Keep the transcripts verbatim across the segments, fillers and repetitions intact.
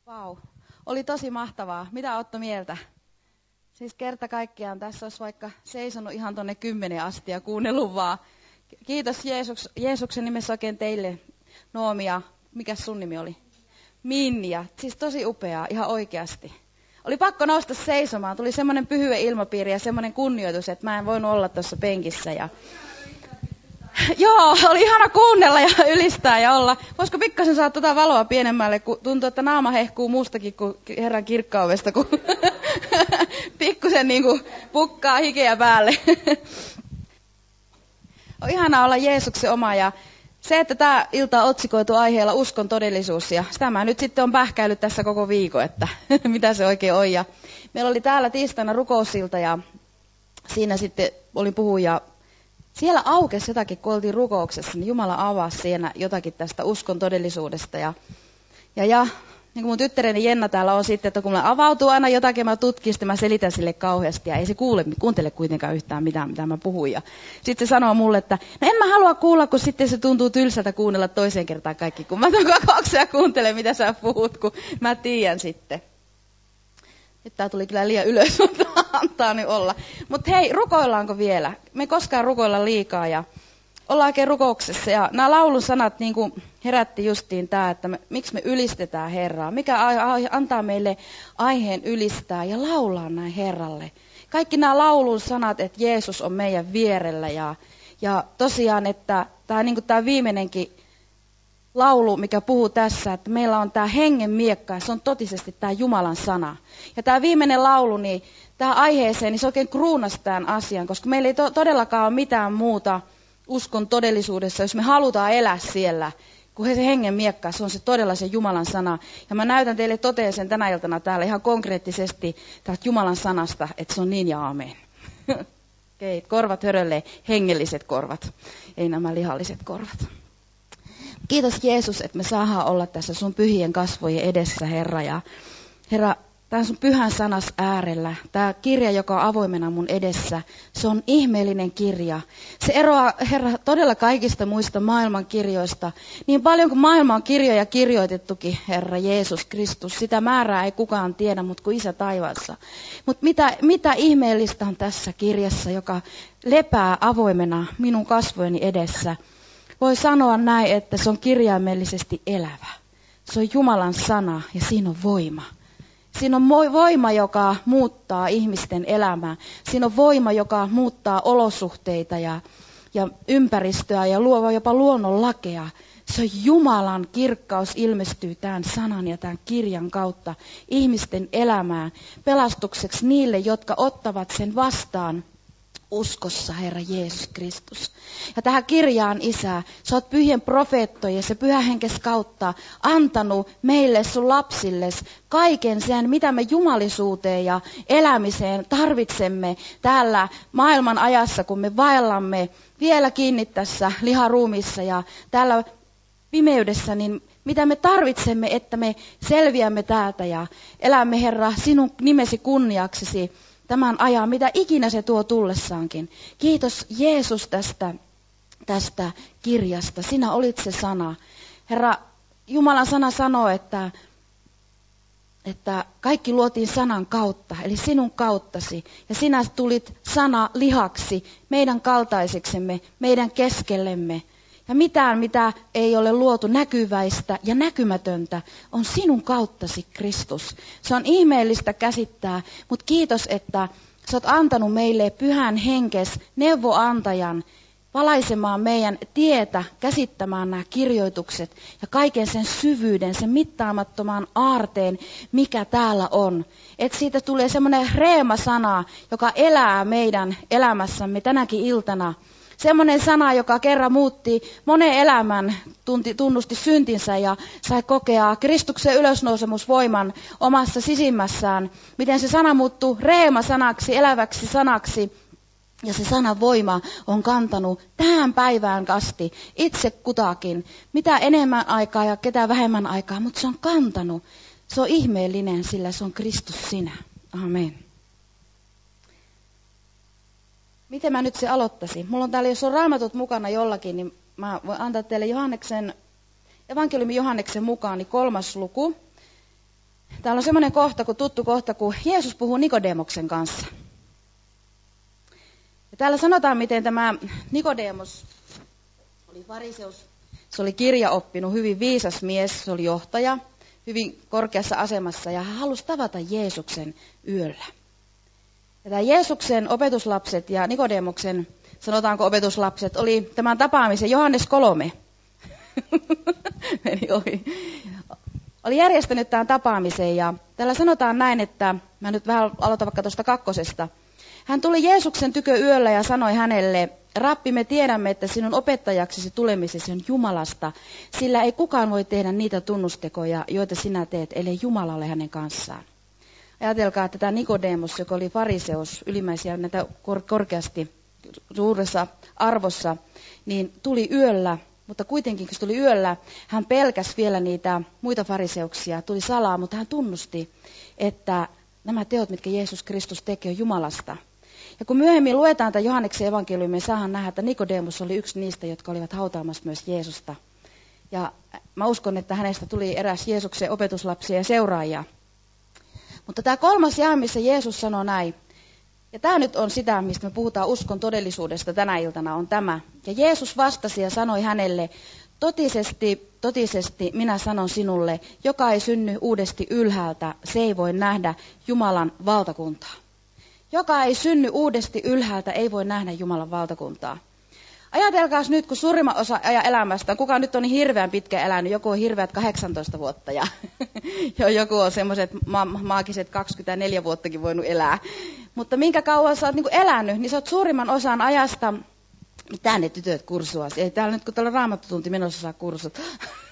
Vau, oli tosi mahtavaa. Mitä Otto mieltä? Siis kerta kaikkiaan tässä olisi vaikka seisonut ihan tonne kymmenen asti ja kuunnellut vaan. Kiitos Jeesus, Jeesuksen nimessä oikein teille, Noomi ja mikä sun nimi oli? Minja. Siis tosi upeaa, ihan oikeasti. Oli pakko nousta seisomaan. Tuli semmoinen pyhyen ilmapiiri ja semmoinen kunnioitus, että mä en voinut olla tuossa penkissä. Ja... Joo, oli ihana kuunnella ja ylistää ja olla. Voisiko pikkasen saada tuota valoa pienemmälle, kun tuntuu, että naama hehkuu muustakin kuin Herran kirkkaudesta, kun pikkusen niin kuin pukkaa hikeä päälle. On ihanaa olla Jeesuksen oma ja se, että tämä ilta on otsikoitu aiheella uskon todellisuus ja sitä mä nyt sitten on pähkäillyt tässä koko viikon, että mitä se oikein on. Ja meillä oli täällä tiistaina rukousilta ja siinä sitten olin puhuja. Siellä aukesi jotakin, kun oltiin rukouksessa, niin Jumala avasi siinä jotakin tästä uskon todellisuudesta. Ja, ja, ja niin kuin mun tyttäreni Jenna täällä on sitten, että kun mulle avautuu aina jotakin, mä tutkin, sitten mä selitän sille kauheasti. Ja ei se kuule, kuuntele kuitenkaan yhtään mitään, mitä mä puhun. Ja sitten se sanoo mulle, että no en mä halua kuulla, kun sitten se tuntuu tylsältä kuunnella toiseen kertaan kaikki. Kun mä tuon kokouksia kuuntelen, mitä sä puhut, kun mä tiedän sitten. Nyt tää tuli kyllä liian ylös, mutta antaa nyt olla. Mutta hei, rukoillaanko vielä? Me ei koskaan rukoilla liikaa ja ollaan oikein rukouksessa. Ja nämä laulun sanat niin kuin herätti justiin tämä, että me, miksi me ylistetään Herraa. Mikä a- a- antaa meille aiheen ylistää ja laulaa näin Herralle. Kaikki nämä laulun sanat, että Jeesus on meidän vierellä. Ja, ja tosiaan, että tämä niin kuin tämä viimeinenkin laulu, mikä puhuu tässä, että meillä on tämä hengen miekka ja se on totisesti tämä Jumalan sana. Ja tämä viimeinen laulu, niin tämä aiheeseen, niin se oikein kruunasi tämän asian, koska meillä ei to- todellakaan ole mitään muuta uskon todellisuudessa, jos me halutaan elää siellä, kun se hengen miekka, se on se todella se Jumalan sana. Ja mä näytän teille toteen sen tänä iltana täällä ihan konkreettisesti täältä Jumalan sanasta, että se on niin ja aamen. Okei, korvat höröllee, hengelliset korvat, ei nämä lihalliset korvat. Kiitos Jeesus, että me saadaan olla tässä sun pyhien kasvojen edessä, Herra. Ja Herra, tämä sun pyhän sanas äärellä, tämä kirja, joka on avoimena mun edessä, se on ihmeellinen kirja. Se eroaa, Herra, todella kaikista muista maailman kirjoista. Niin paljon kuin maailman on kirjoja kirjoitettukin, Herra Jeesus Kristus, sitä määrää ei kukaan tiedä, mutta kuin Isä taivaassa. Mutta mitä, mitä ihmeellistä on tässä kirjassa, joka lepää avoimena minun kasvojeni edessä? Voi sanoa näin, että se on kirjaimellisesti elävä. Se on Jumalan sana ja siinä on voima. Siinä on voima, joka muuttaa ihmisten elämää. Siinä on voima, joka muuttaa olosuhteita ja, ja ympäristöä ja luo jopa luonnon lakeja. Se on Jumalan kirkkaus ilmestyy tämän sanan ja tämän kirjan kautta ihmisten elämään pelastukseksi niille, jotka ottavat sen vastaan. Uskossa, Herra Jeesus Kristus. Ja tähän kirjaan, Isä, sä oot pyhien profeettojen ja se pyhä henkes kautta antanut meille, sun lapsilles, kaiken sen, mitä me jumalisuuteen ja elämiseen tarvitsemme täällä maailman ajassa, kun me vaellamme vielä kiinni tässä liharuumissa ja täällä pimeydessä, niin mitä me tarvitsemme, että me selviämme täältä ja elämme, Herra, sinun nimesi kunniaksesi. Tämän ajan, mitä ikinä se tuo tullessaankin. Kiitos Jeesus tästä, tästä kirjasta. Sinä olit se sana. Herra, Jumalan sana sanoo, että, että kaikki luotiin sanan kautta, eli sinun kauttasi. Ja sinä tulit sana lihaksi meidän kaltaiseksemme, meidän keskellemme. Ja mitään, mitä ei ole luotu näkyväistä ja näkymätöntä, on sinun kauttasi, Kristus. Se on ihmeellistä käsittää, mutta kiitos, että sä oot antanut meille pyhän henkes neuvoantajan valaisemaan meidän tietä, käsittämään nämä kirjoitukset ja kaiken sen syvyyden, sen mittaamattoman aarteen, mikä täällä on. Että siitä tulee semmoinen reema-sana, joka elää meidän elämässämme tänäkin iltana. Semmoinen sana, joka kerran muutti monen elämän, tunti, tunnusti syntinsä ja sai kokea Kristuksen ylösnousemusvoiman omassa sisimmässään. Miten se sana muuttui reema-sanaksi, eläväksi sanaksi. Ja se sanan voima on kantanut tähän päivään asti itse kutakin. Mitä enemmän aikaa ja ketä vähemmän aikaa, mutta se on kantanut. Se on ihmeellinen, sillä se on Kristus sinä. Amen. Miten mä nyt se aloittaisin? Mulla on täällä, jos on raamatut mukana jollakin, niin mä voin antaa teille Johanneksen, evankeliumi Johanneksen mukaan, niin kolmas luku. täällä on semmoinen kohta, kun tuttu kohta, kun Jeesus puhuu Nikodemoksen kanssa. Ja täällä sanotaan, miten tämä Nikodemos oli fariseus, se oli kirjaoppinut, hyvin viisas mies, se oli johtaja, hyvin korkeassa asemassa ja hän halusi tavata Jeesuksen yöllä. Ja tämä Jeesuksen opetuslapset ja Nikodemoksen, sanotaanko opetuslapset, oli tämän tapaamisen Johannes kolme. Meni ohi. Oli järjestänyt tämän tapaamisen ja täällä sanotaan näin, että mä nyt vähän aloitan vaikka tuosta kakkosesta. Hän tuli Jeesuksen tykö yöllä ja sanoi hänelle, Rappi, me tiedämme, että sinun opettajaksesi tulemisesi on Jumalasta, sillä ei kukaan voi tehdä niitä tunnustekoja, joita sinä teet, ellei Jumala ole hänen kanssaan. Ajatelkaa, että tämä Nikodemos, joka oli fariseus, ylimmäisiä näitä kor- korkeasti suuressa arvossa, niin tuli yöllä, mutta kuitenkin kun se tuli yöllä, hän pelkäsi vielä niitä muita fariseuksia, tuli salaa, mutta hän tunnusti, että nämä teot, mitkä Jeesus Kristus teki, on Jumalasta. Ja kun myöhemmin luetaan tämän Johanneksen evankeliumin, saadaan nähdä, että Nikodemos oli yksi niistä, jotka olivat hautaamassa myös Jeesusta. Ja mä uskon, että hänestä tuli eräs Jeesuksen opetuslapsia ja seuraajia. Mutta tämä kolmas jae, missä Jeesus sanoi näin, ja tämä nyt on sitä, mistä me puhutaan uskon todellisuudesta tänä iltana, on tämä. Ja Jeesus vastasi ja sanoi hänelle, totisesti, totisesti minä sanon sinulle, joka ei synny uudesti ylhäältä, se ei voi nähdä Jumalan valtakuntaa. Joka ei synny uudesti ylhäältä, ei voi nähdä Jumalan valtakuntaa. Ajatelkaas nyt, kun suurimman osa ajan elämästä, kuka nyt on niin hirveän pitkä elänyt, joku on hirveät kahdeksantoista vuotta ja joku on semmoiset ma- maagiset kaksikymmentäneljä vuottakin voinut elää. Mutta minkä kauan sä oot niin kuin elänyt, niin sä oot suurimman osan ajasta, mitä ne tytöt kursuas, ei täällä nyt kun täällä on raamattotunti menossa saa kursut.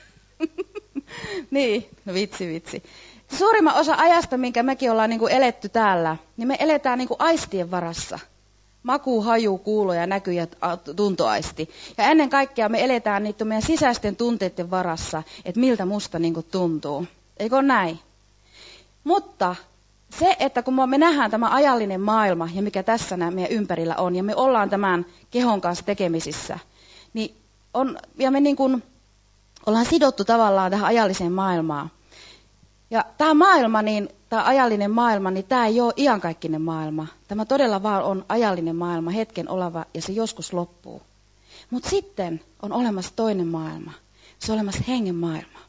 Niin, no vitsi vitsi. Suurimman osa ajasta, minkä mekin ollaan niin kuin eletty täällä, niin me eletään niin kuin aistien varassa. Maku, haju, kuulo ja näky ja tuntoaisti. Ja ennen kaikkea me eletään niitä meidän sisäisten tunteiden varassa, että miltä musta niin kuin tuntuu. Eikö ole näin? Mutta se, että kun me nähdään tämä ajallinen maailma ja mikä tässä meidän ympärillä on, ja me ollaan tämän kehon kanssa tekemisissä, niin on, ja me niin kuin ollaan sidottu tavallaan tähän ajalliseen maailmaan. Ja tämä maailma, niin, tämä ajallinen maailma, niin tämä ei ole iankaikkinen maailma. Tämä todella vaan on ajallinen maailma, hetken oleva, ja se joskus loppuu. Mutta sitten on olemassa toinen maailma. Se on olemassa hengen maailma.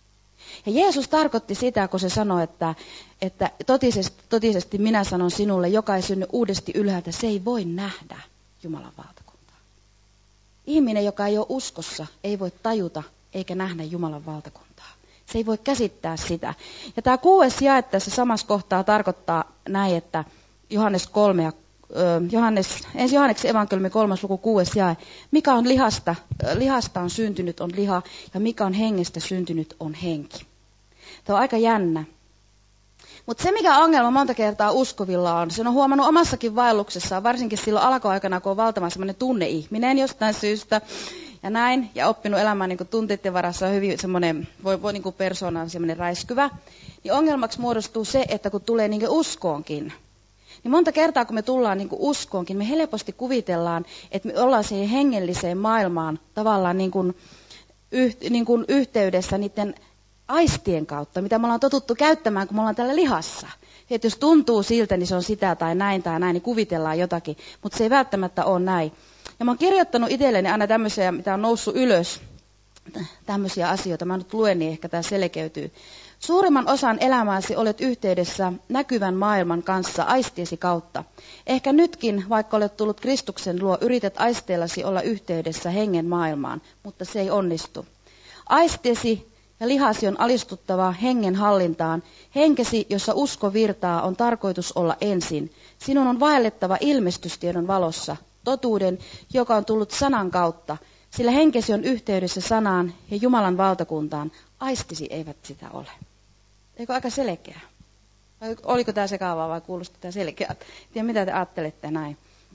Ja Jeesus tarkoitti sitä, kun se sanoi, että, että totisesti, totisesti minä sanon sinulle, joka ei synny uudesti ylhäältä, se ei voi nähdä Jumalan valtakuntaa. Ihminen, joka ei ole uskossa, ei voi tajuta eikä nähdä Jumalan valtakuntaa. Se ei voi käsittää sitä. Ja tämä kuudes jae tässä samassa kohtaa tarkoittaa näin, että Johannes kolme, ja, Johannes, ensi Johanneksen evankeliumi kolmas luku kuudes jae. Mikä on lihasta, lihasta on syntynyt on liha ja mikä on hengestä syntynyt on henki. Tämä on aika jännä. Mutta se mikä ongelma monta kertaa uskovilla on, sen on huomannut omassakin vaelluksessaan, varsinkin silloin alkuaikana, kun on valtavan semmoinen tunneihminen jostain syystä. Ja näin, ja oppinut elämään niin tunteiden varassa on hyvin semmoinen, voi, voi niin kuin persoona on semmoinen räiskyvä. Niin ongelmaksi muodostuu se, että kun tulee niin uskoonkin, niin monta kertaa kun me tullaan niin uskoonkin, me helposti kuvitellaan, että me ollaan siihen hengelliseen maailmaan tavallaan niin kuin, yh, niin kuin yhteydessä niiden aistien kautta, mitä me ollaan totuttu käyttämään, kun me ollaan täällä lihassa. Että jos tuntuu siltä, niin se on sitä tai näin tai näin, niin kuvitellaan jotakin, mutta se ei välttämättä ole näin. Ja mä oon kirjoittanut itselleni aina tämmöisiä, mitä on noussut ylös, tämmöisiä asioita. Mä nyt luen, niin ehkä tämä selkeytyy. Suurimman osan elämääsi olet yhteydessä näkyvän maailman kanssa aistiesi kautta. Ehkä nytkin, vaikka olet tullut Kristuksen luo, yrität aisteellasi olla yhteydessä hengen maailmaan, mutta se ei onnistu. Aistiesi ja lihasi on alistuttava hengen hallintaan. Henkesi, jossa usko virtaa, on tarkoitus olla ensin. Sinun on vaellettava ilmestystiedon valossa. Totuuden, joka on tullut sanan kautta, sillä henkesi on yhteydessä sanaan ja Jumalan valtakuntaan. Aistisi eivät sitä ole. Eikö aika selkeä? Vai oliko tämä sekaavaa vai kuulosti tämä selkeä? Tiedä mitä te ajattelette näin.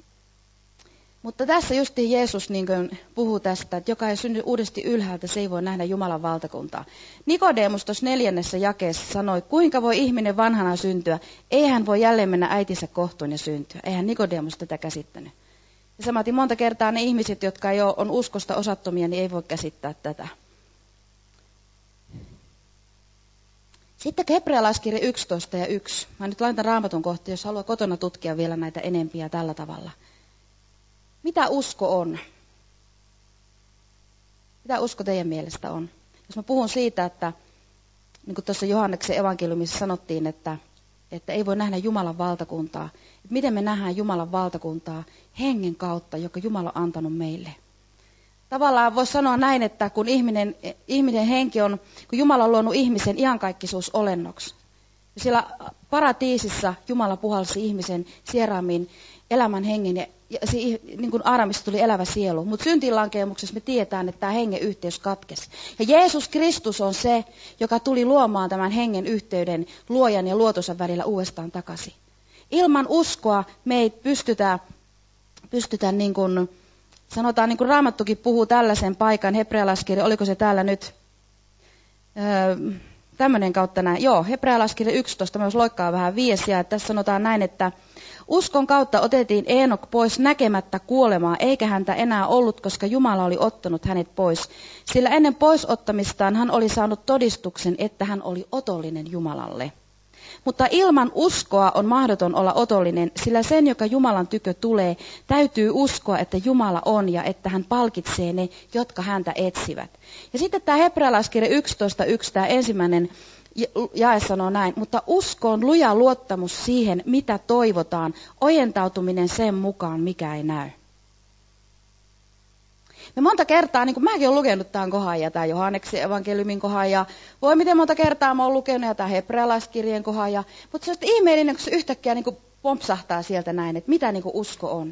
Mutta tässä justiin Jeesus niin kuin puhuu tästä, että joka ei synny uudesti ylhäältä, se ei voi nähdä Jumalan valtakuntaa. Nikodemus tuossa neljännessä jakeessa sanoi, kuinka voi ihminen vanhana syntyä? Ei hän voi jälleen mennä äitinsä kohtuun ja syntyä. Eihän Nikodemus tätä käsittänyt. Ja samaten monta kertaa ne ihmiset, jotka ei ole, on uskosta osattomia, niin ei voi käsittää tätä. Sitten hebrealaiskirja yksitoista ja yksi. Mä nyt laitan Raamatun kohti, jos haluaa kotona tutkia vielä näitä enempiä tällä tavalla. Mitä usko on? Mitä usko teidän mielestä on? Jos mä puhun siitä, että niin kuin tuossa Johanneksen evankeliumissa sanottiin, että, että ei voi nähdä Jumalan valtakuntaa. Että miten me nähdään Jumalan valtakuntaa? Hengen kautta, joka Jumala on antanut meille. Tavallaan voisi sanoa näin, että kun ihminen, ihminen henki on, kun Jumala on luonut ihmisen iankaikkisuusolennoksi. Siellä paratiisissa Jumala puhalsi ihmisen sieraamiin elämän hengen ja, ja se, niin kuin Aadamista tuli elävä sielu. Mutta syntiinlankeemuksessa me tiedetään, että tämä hengen yhteys katkesi. Ja Jeesus Kristus on se, joka tuli luomaan tämän hengen yhteyden luojan ja luotonsa välillä uudestaan takaisin. Ilman uskoa me ei pystytä, pystytä niin kuin, sanotaan niin kuin Raamattukin puhuu tällaisen paikan, hebrealaiskirja, oliko se täällä nyt öö, tämmöinen kautta näin. Joo, hebrealaiskirja yksitoista, myös loikkaa vähän viesiä, että tässä sanotaan näin, että uskon kautta otettiin Eenok pois näkemättä kuolemaa, eikä häntä enää ollut, koska Jumala oli ottanut hänet pois. Sillä ennen poisottamistaan hän oli saanut todistuksen, että hän oli otollinen Jumalalle. Mutta ilman uskoa on mahdoton olla otollinen, sillä sen, joka Jumalan tykö tulee, täytyy uskoa, että Jumala on ja että hän palkitsee ne, jotka häntä etsivät. Ja sitten tämä hebrealaiskirja yksitoista yksi, tämä ensimmäinen jae sanoo näin, mutta usko on luja luottamus siihen, mitä toivotaan, ojentautuminen sen mukaan, mikä ei näy. Me monta kertaa, niin kuin mäkin olen lukenut tämän kohan ja tämän Johanneksen evankeliumin kohan ja voi miten monta kertaa mä oon lukenut ja tämän hebrealaiskirjeen kohan. Ja, mutta se on ihmeellinen, kun se yhtäkkiä niin kuin pompsahtaa sieltä näin, että mitä niin kuin usko on.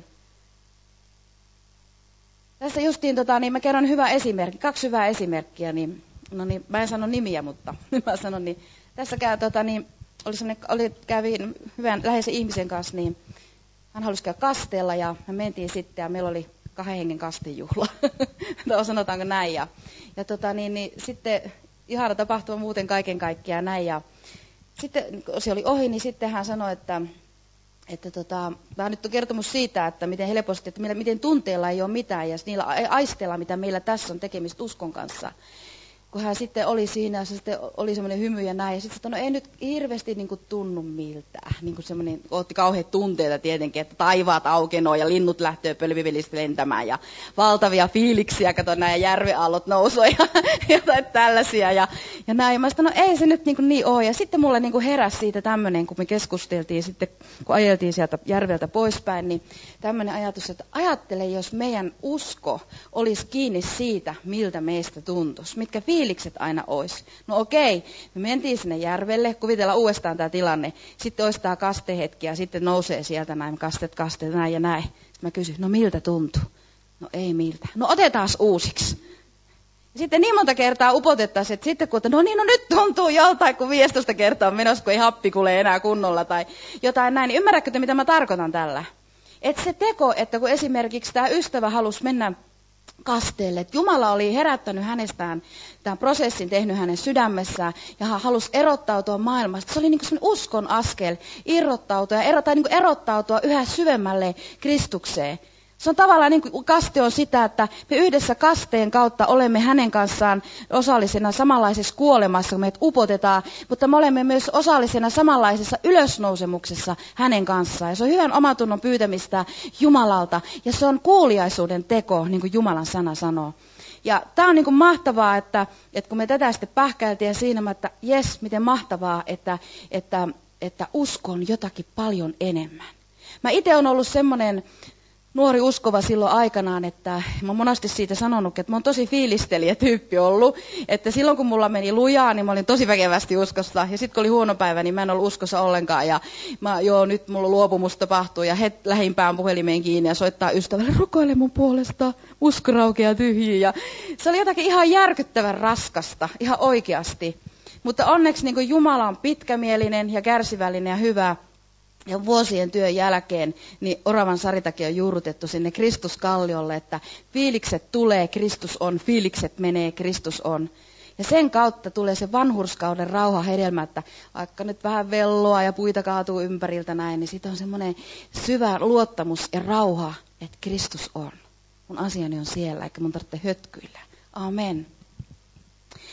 Tässä justiin, tota, niin mä kerron hyvä esimerkki, kaksi hyvää esimerkkiä. Niin, no niin, mä en sano nimiä, mutta mä sanon, niin tässä käy, tota, niin, oli oli, kävin hyvän läheisen ihmisen kanssa, niin hän halusi käydä kasteella ja me mentiin sitten ja meillä oli kahden hengen kastejuhla, sanotaanko näin. Ja, ja tota, niin, niin, sitten ihana tapahtuma muuten kaiken kaikkiaan näin. Ja sitten kun se oli ohi, niin sitten hän sanoi, että, että tota, tämä nyt on kertomus siitä, että miten helposti, että meillä, miten tunteella ei ole mitään ja niillä aisteilla, mitä meillä tässä on tekemistä uskon kanssa. Kun hän sitten oli siinä ja se sitten oli semmoinen hymy ja näin. Ja sitten sanoi, no ei nyt hirveästi niin kuin tunnu miltään. Niin kuin semmoinen, otti kauheat tunteita tietenkin, että taivaat aukenoo ja linnut lähtee pölvivelistä lentämään. Ja valtavia fiiliksiä, kato näin, ja järveaallot nousee ja jotain tällaisia. Ja, ja näin. Ja mä sanoin, no ei se nyt niin, kuin niin ole. Ja sitten mulle niin kuin heräsi siitä tämmöinen, kun me keskusteltiin sitten, kun ajeltiin sieltä järveltä poispäin, niin tämmöinen ajatus, että ajattele, jos meidän usko olisi kiinni siitä, miltä meistä tuntuisi. Mitkä fiilikset aina olisi. No okei, me mentiin sinne järvelle, kuvitellaan uudestaan tämä tilanne. Sitten olisi tämä kastehetki ja sitten nousee sieltä näin, kastet, kastet, näin ja näin. Sitten mä kysyin, no miltä tuntuu? No ei miltä. No otetaan uusiksi. Ja sitten niin monta kertaa upotettaisiin, että sitten kun, että no niin, no nyt tuntuu joltain, kun viistosta kertaa on menossa, kun ei happi kuule enää kunnolla tai jotain näin. Niin ymmärrätkö te, mitä mä tarkoitan tällä? Että se teko, että kun esimerkiksi tämä ystävä halusi mennä kasteelle, että Jumala oli herättänyt hänestään tämän prosessin, tehnyt hänen sydämessään ja hän halusi erottautua maailmasta. Se oli niin kuin sellainen uskon askel, irrottautua ja ero, tai niin kuin erottautua yhä syvemmälle Kristukseen. Se on tavallaan niin kuin kaste on sitä, että me yhdessä kasteen kautta olemme hänen kanssaan osallisena samanlaisessa kuolemassa, kun meidät upotetaan, mutta me olemme myös osallisena samanlaisessa ylösnousemuksessa hänen kanssaan. Ja se on hyvän omatunnon pyytämistä Jumalalta ja se on kuuliaisuuden teko, niin kuin Jumalan sana sanoo. Ja tämä on niin kuin mahtavaa, että, että kun me tätä sitten pähkäiltiin siinä, että jes, miten mahtavaa, että, että, että uskon jotakin paljon enemmän. Mä itse olen ollut semmoinen nuori uskova silloin aikanaan, että mä oon monasti siitä sanonut, että mä oon tosi fiilistelijä tyyppi ollut, että silloin kun mulla meni lujaa, niin mä olin tosi väkevästi uskossa, ja sitten kun oli huono päivä, niin mä en ollut uskossa ollenkaan, ja mä, joo, nyt mulla luopumus tapahtuu, ja het lähimpään puhelimeen kiinni, ja soittaa ystävälle, rukoile mun puolesta, usko raukeaa tyhjiin, ja se oli jotakin ihan järkyttävän raskasta, ihan oikeasti, mutta onneksi niin kuin Jumala on pitkämielinen ja kärsivällinen ja hyvä. Ja vuosien työn jälkeen niin Oravan Saritakin on juurrutettu sinne Kristuskalliolle, että fiilikset tulee, Kristus on, fiilikset menee, Kristus on. Ja sen kautta tulee se vanhurskauden rauha hedelmä, että vaikka nyt vähän velloa ja puita kaatuu ympäriltä näin, niin siitä on semmoinen syvä luottamus ja rauha, että Kristus on. Mun asiani on siellä, eikä mun tarvitse hötkyillä. Amen.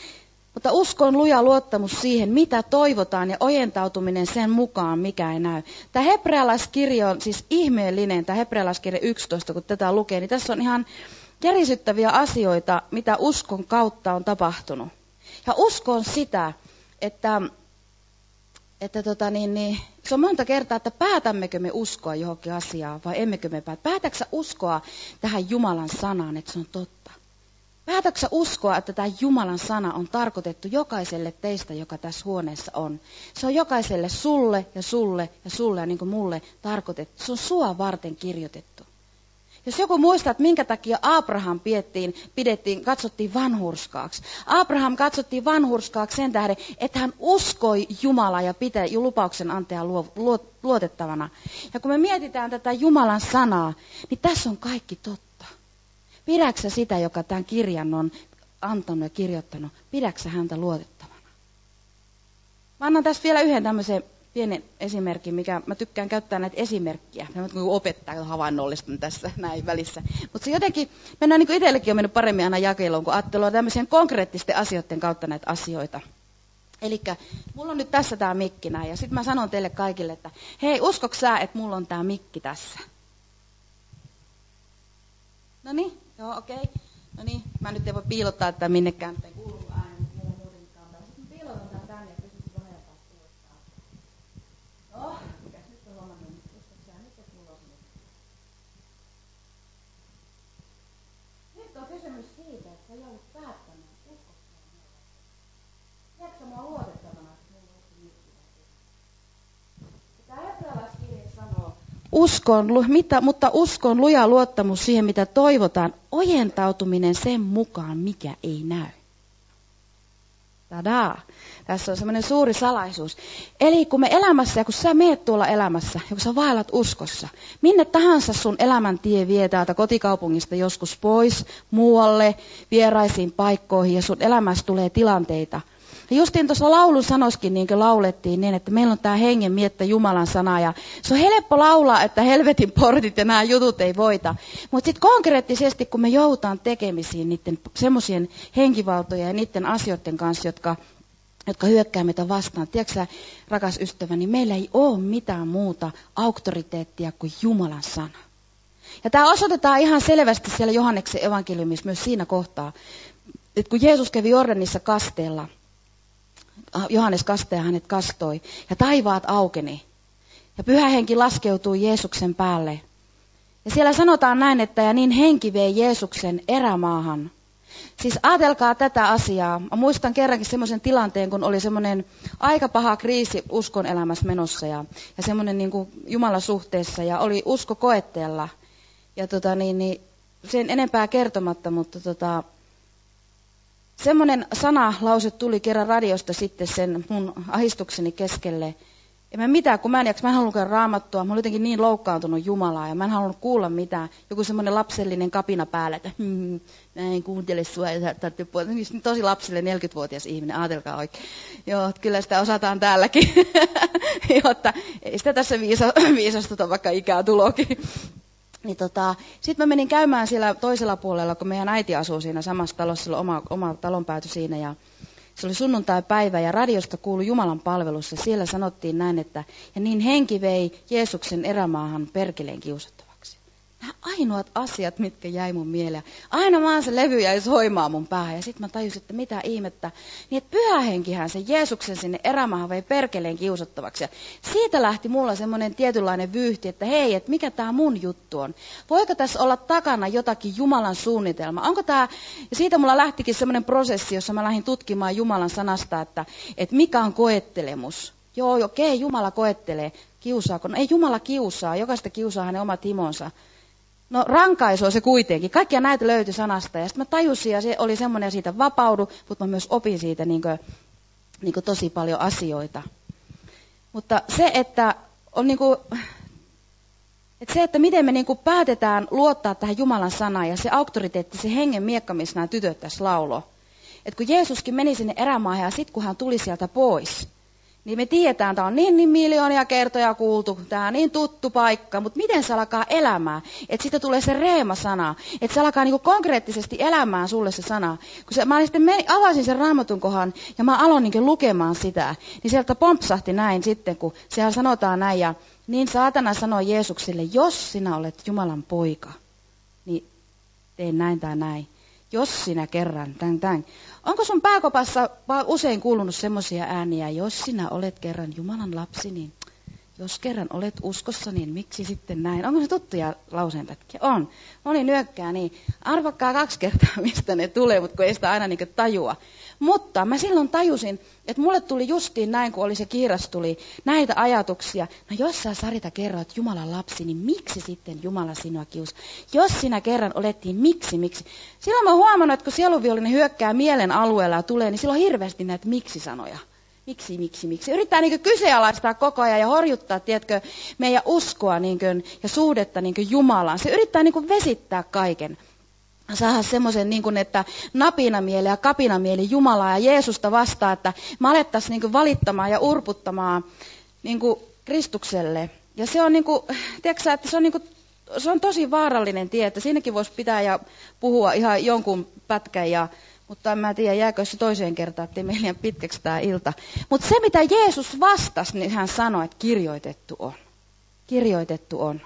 Mutta usko on luja luottamus siihen, mitä toivotaan ja ojentautuminen sen mukaan, mikä ei näy. Tämä hebrealaiskirja on siis ihmeellinen, tämä hebrealaiskirja yksitoista, kun tätä lukee, niin tässä on ihan järisyttäviä asioita, mitä uskon kautta on tapahtunut. Ja usko on sitä, että, että tota niin, niin, se on monta kertaa, että päätämmekö me uskoa johonkin asiaan vai emmekö me päätä. Päätätkö uskoa tähän Jumalan sanaan, että se on totta? Päätätkö uskoa, että tämä Jumalan sana on tarkoitettu jokaiselle teistä, joka tässä huoneessa on? Se on jokaiselle sulle ja sulle ja sulle ja niin kuin mulle tarkoitettu. Se on sua varten kirjoitettu. Jos joku muistaa, että minkä takia Abraham pidettiin, pidettiin, katsottiin vanhurskaaksi. Abraham katsottiin vanhurskaaksi sen tähden, että hän uskoi Jumalaa ja piti lupauksen antaja luotettavana. Ja kun me mietitään tätä Jumalan sanaa, niin tässä on kaikki totta. Pidäksä sitä, joka tämän kirjan on antanut ja kirjoittanut, pidäksä häntä luotettavana? Mä annan tässä vielä yhden tämmöisen pienen esimerkin, mikä mä tykkään käyttää näitä esimerkkiä. Mä kun opettaja havainnollistan tässä näin välissä. Mutta se jotenkin, mennään niin kuin itsellekin on mennyt paremmin aina jakeluun, kun ajattelua tämmöisen konkreettisten asioiden kautta näitä asioita. Eli mulla on nyt tässä tää mikki näin, ja sitten mä sanon teille kaikille, että hei, uskoks sä, että mulla on tää mikki tässä? No niin, joo, okei. Okay. No niin, mä nyt en voi piilottaa, että minnekään ei kuulu ääni, mutta mulla on muutenkaan täällä. Sitten mä piilotan tän tänne, ja pystyt ohjeltaan tuottaa. No, mikäs nyt on homma mennyt? Uskoks sä nyt, että mulla on se mikki? Nyt on kysymys siitä, että sä joudut päättämään, uskoks sä mulla? Tiedätkö mua luotettavana, että mulla on se mikki tässä? Tämä hebrealaiskirja sanoo, Uskon, mitä, mutta uskon luja luottamus siihen, mitä toivotaan, ojentautuminen sen mukaan, mikä ei näy. Tadaa! Tässä on semmoinen suuri salaisuus. Eli kun me elämässä, ja kun sä meet tuolla elämässä, ja kun sä vaellat uskossa, minne tahansa sun elämäntie vie täältä kotikaupungista joskus pois, muualle, vieraisiin paikkoihin, ja sun elämässä tulee tilanteita. Ja justiin tuossa laulun sanoskin, niin kuin laulettiin, niin että meillä on tämä hengen miettä Jumalan sana. Ja se on helppo laulaa, että helvetin portit ja nämä jutut ei voita. Mutta sitten konkreettisesti, kun me joudutaan tekemisiin niiden semmoisien henkivaltojen ja niiden asioiden kanssa, jotka, jotka hyökkää meitä vastaan. Tiedätkö sä, rakas ystäväni, meillä ei ole mitään muuta auktoriteettia kuin Jumalan sana. Ja tämä osoitetaan ihan selvästi siellä Johanneksen evankeliumissa myös siinä kohtaa, että kun Jeesus kävi Jordanissa kasteella, Johannes kasteja hänet kastoi, ja taivaat aukeni, ja pyhä henki laskeutui Jeesuksen päälle. Ja siellä sanotaan näin, että ja niin henki vei Jeesuksen erämaahan. Siis ajatelkaa tätä asiaa. Mä muistan kerrankin semmoisen tilanteen, kun oli semmoinen aika paha kriisi uskon elämässä menossa, ja, ja semmoinen niin kuin Jumalasuhteessa, ja oli usko koetteella. Ja tota niin, niin sen enempää kertomatta, mutta tota... semmoinen sanalause tuli kerran radiosta sitten sen mun ahdistukseni keskelle. En mä mitään, kun mä en jaksa, mä en halunnut lukea Raamattua, mä olin jotenkin niin loukkaantunut Jumalaa ja mä en halunnut kuulla mitään. Joku semmoinen lapsellinen kapina päällä, että hmm, mä en kuuntele sua ja tarvitse puhua. Tosi lapsellinen neljäkymmentävuotias ihminen, ajatelkaa oikein. Joo, kyllä sitä osataan täälläkin. Jotta ei sitä tässä viisa, viisastuta, vaikka ikää tulokin. Niin tota, sitten mä menin käymään siellä toisella puolella, kun meidän äiti asuu siinä samassa talossa, sillä oma, oma talonpääty siinä. Ja se oli sunnuntai-päivä ja radiosta kuului Jumalan palvelussa. Siellä sanottiin näin, että ja niin henki vei Jeesuksen erämaahan perkeleen kiusattavaksi. Nämä ainoat asiat, mitkä jäi mun mieleen. Aina vaan se levy jäi soimaan mun päähän. Ja sitten mä tajusin, että mitä ihmettä. Niin että pyhä henkihän se Jeesuksen sinne erämaahan vei perkeleen kiusattavaksi. Ja siitä lähti mulla semmoinen tietynlainen vyyhti, että hei, että mikä tää mun juttu on. Voiko tässä olla takana jotakin Jumalan suunnitelma? Onko tää, ja siitä mulla lähtikin semmoinen prosessi, jossa mä lähdin tutkimaan Jumalan sanasta, että, että mikä on koettelemus. Joo, okei, Jumala koettelee. Kiusaako? No ei Jumala kiusaa, jokaista kiusaa hänen omat imonsa. No rankaisua se kuitenkin. Kaikkia näitä löytyi sanasta. Ja sitten mä tajusin, ja se oli semmoinen, ja siitä vapaudu, mutta mä myös opin siitä niin kuin, niin kuin tosi paljon asioita. Mutta se, että on niin kuin, että se, että miten me niin kuin päätetään luottaa tähän Jumalan sanaan, ja se auktoriteetti, se hengen miekka, missä nämä tytöt tässä laulo. Että kun Jeesuskin meni sinne erämaahan, ja sitten kun hän tuli sieltä pois, Niin me tiedetään, tämä on niin, niin miljoonia kertoja kuultu, tämä on niin tuttu paikka, mutta miten se alkaa elämään? Että siitä tulee se reema-sana, että se alkaa niinku konkreettisesti elämään sulle se sana. Kun se, mä sitten me, avasin sen Raamatun kohan ja mä aloin niinku lukemaan sitä, niin sieltä pompsahti näin sitten, kun sehän sanotaan näin, ja niin saatana sanoi Jeesukselle, jos sinä olet Jumalan poika, niin tee näin tai näin. Jos sinä kerran, tän, tän. Onko sun pääkopassa usein kuulunut semmoisia ääniä, jos sinä olet kerran Jumalan lapsi, niin jos kerran olet uskossa, niin miksi sitten näin? Onko se tuttuja lauseenpätkiä? On. Moni nyökkää niin. Arvakkaa kaksi kertaa, mistä ne tulee, mutta kun ei sitä aina niin tajua. Mutta mä silloin tajusin, että mulle tuli justiin näin, kun oli se kiiras tuli, näitä ajatuksia. No jos sä Sarita kerrot Jumalan lapsi, niin miksi sitten Jumala sinua kiusaa? Jos sinä kerran olettiin, miksi, miksi? Silloin mä oon huomannut, että kun sieluvihollinen hyökkää mielen alueella ja tulee, niin silloin on hirveästi näitä miksi-sanoja. Miksi, miksi, miksi? Yrittää niin kyseenalaistaa koko ajan ja horjuttaa, tiedätkö, meidän uskoa niin kuin, ja suhdetta niin kuin Jumalaan. Se yrittää niin kuin vesittää kaiken. Saada semmoisen, niin kuin, että napinamieli ja kapinamieli Jumalaa ja Jeesusta vastaan, että me alettaisiin niin kuin valittamaan ja urputtamaan niin kuin Kristukselle. Ja se on, niin kuin, tiedätkö, että se on, niin kuin, se on tosi vaarallinen tie, että siinäkin voisi pitää ja puhua ihan jonkun pätkän ja mutta en mä tiedä, jääkö se toiseen kertaan, ettei meillä liian pitkäksi tämä ilta. Mutta se, mitä Jeesus vastasi, niin hän sanoi, että kirjoitettu on. Kirjoitettu on.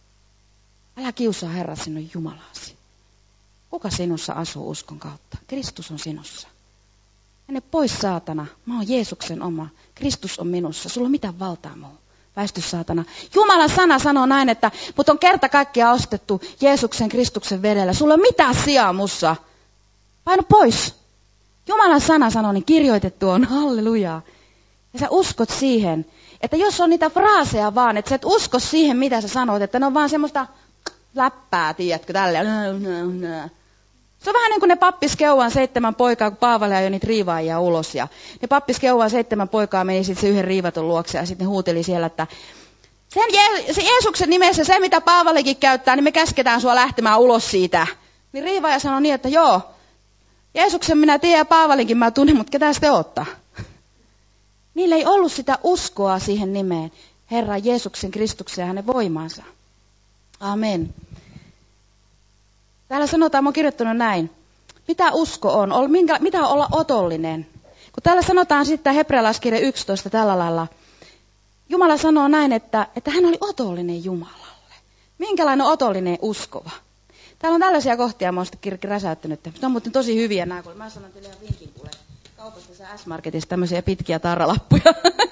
Älä kiusaa Herra sinun Jumalasi. Kuka sinussa asuu uskon kautta? Kristus on sinussa. Mene pois, saatana. Mä oon Jeesuksen oma. Kristus on minussa. Sulla on mitään valtaa muu. Väisty, saatana. Jumalan sana sanoo näin, että mut on kerta kaikkiaan ostettu Jeesuksen Kristuksen vedellä. Sulla on mitään sijaa mussa. Painu pois. Jumalan sana sanoo, niin kirjoitettu on, hallelujaa. Ja sä uskot siihen, että jos on niitä fraaseja vaan, että sä et usko siihen, mitä sä sanot, että ne on vaan semmoista läppää, tiedätkö, tälleen. Se on vähän niin kuin ne pappis keuvaan seitsemän poikaa, kun Paavali ajoi niitä riivaajia ulos. Ja ne pappis keuvaan seitsemän poikaa meni sitten se yhden riivatun luokse ja sitten ne huuteli siellä, että sen Je- se Jeesuksen nimessä se, mitä Paavalikin käyttää, niin me käsketään sua lähtemään ulos siitä. Niin riivaaja sanoi niin, että joo. Jeesuksen minä tiedän ja Paavalinkin mä tunnen, mutta ketä sitten ottaa? Niillä ei ollut sitä uskoa siihen nimeen. Herra Jeesuksen Kristuksen ja hänen voimansa. Amen. Täällä sanotaan, mä oon kirjoittanut näin. Mitä usko on? Minkä, mitä on olla otollinen? Kun täällä sanotaan sitten hebrealaiskirja yksitoista tällä lailla. Jumala sanoo näin, että, että hän oli otollinen Jumalalle. Minkälainen otollinen uskova? Täällä on tällaisia kohtia, mä oon sitten räsäyttänyt. Ne on muuten tosi hyviä nämä, kun mä sanon teille ihan vinkin kuule. Kaupasta se S-Marketista tämmöisiä pitkiä tarralappuja.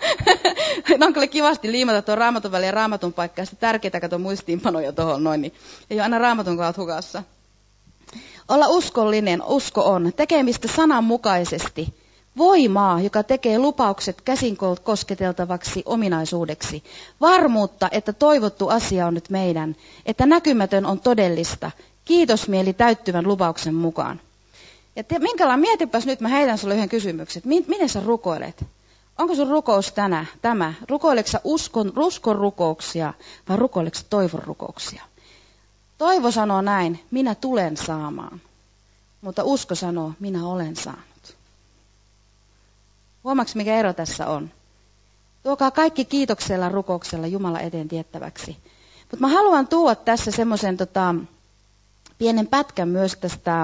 Ne on kyllä kivasti liimata tuon Raamatun väliin ja Raamatun paikkaan. Ja sitten tärkeää katsoa muistiinpanoja tuohon noin, niin ei ole aina Raamatun kautta hukassa. Olla uskollinen, usko on tekemistä sananmukaisesti. Voimaa, joka tekee lupaukset käsin kosketeltavaksi ominaisuudeksi. Varmuutta, että toivottu asia on nyt meidän. Että näkymätön on todellista. Kiitosmieli täyttyvän lupauksen mukaan. Ja te, minkälainen, mietipäs nyt, mä heitän sulle yhden kysymyksen. Miten sä rukoilet? Onko sun rukous tänä, tämä? Rukoileksä sä uskon, uskon rukouksia vai rukoileksä toivon rukouksia? Toivo sanoo näin, minä tulen saamaan. Mutta usko sanoo, minä olen saanut. Huomaatko, mikä ero tässä on? Tuokaa kaikki kiitoksella rukouksella Jumala eteen tiettäväksi. Mutta mä haluan tuoda tässä semmoisen tota, pienen pätkän myös tästä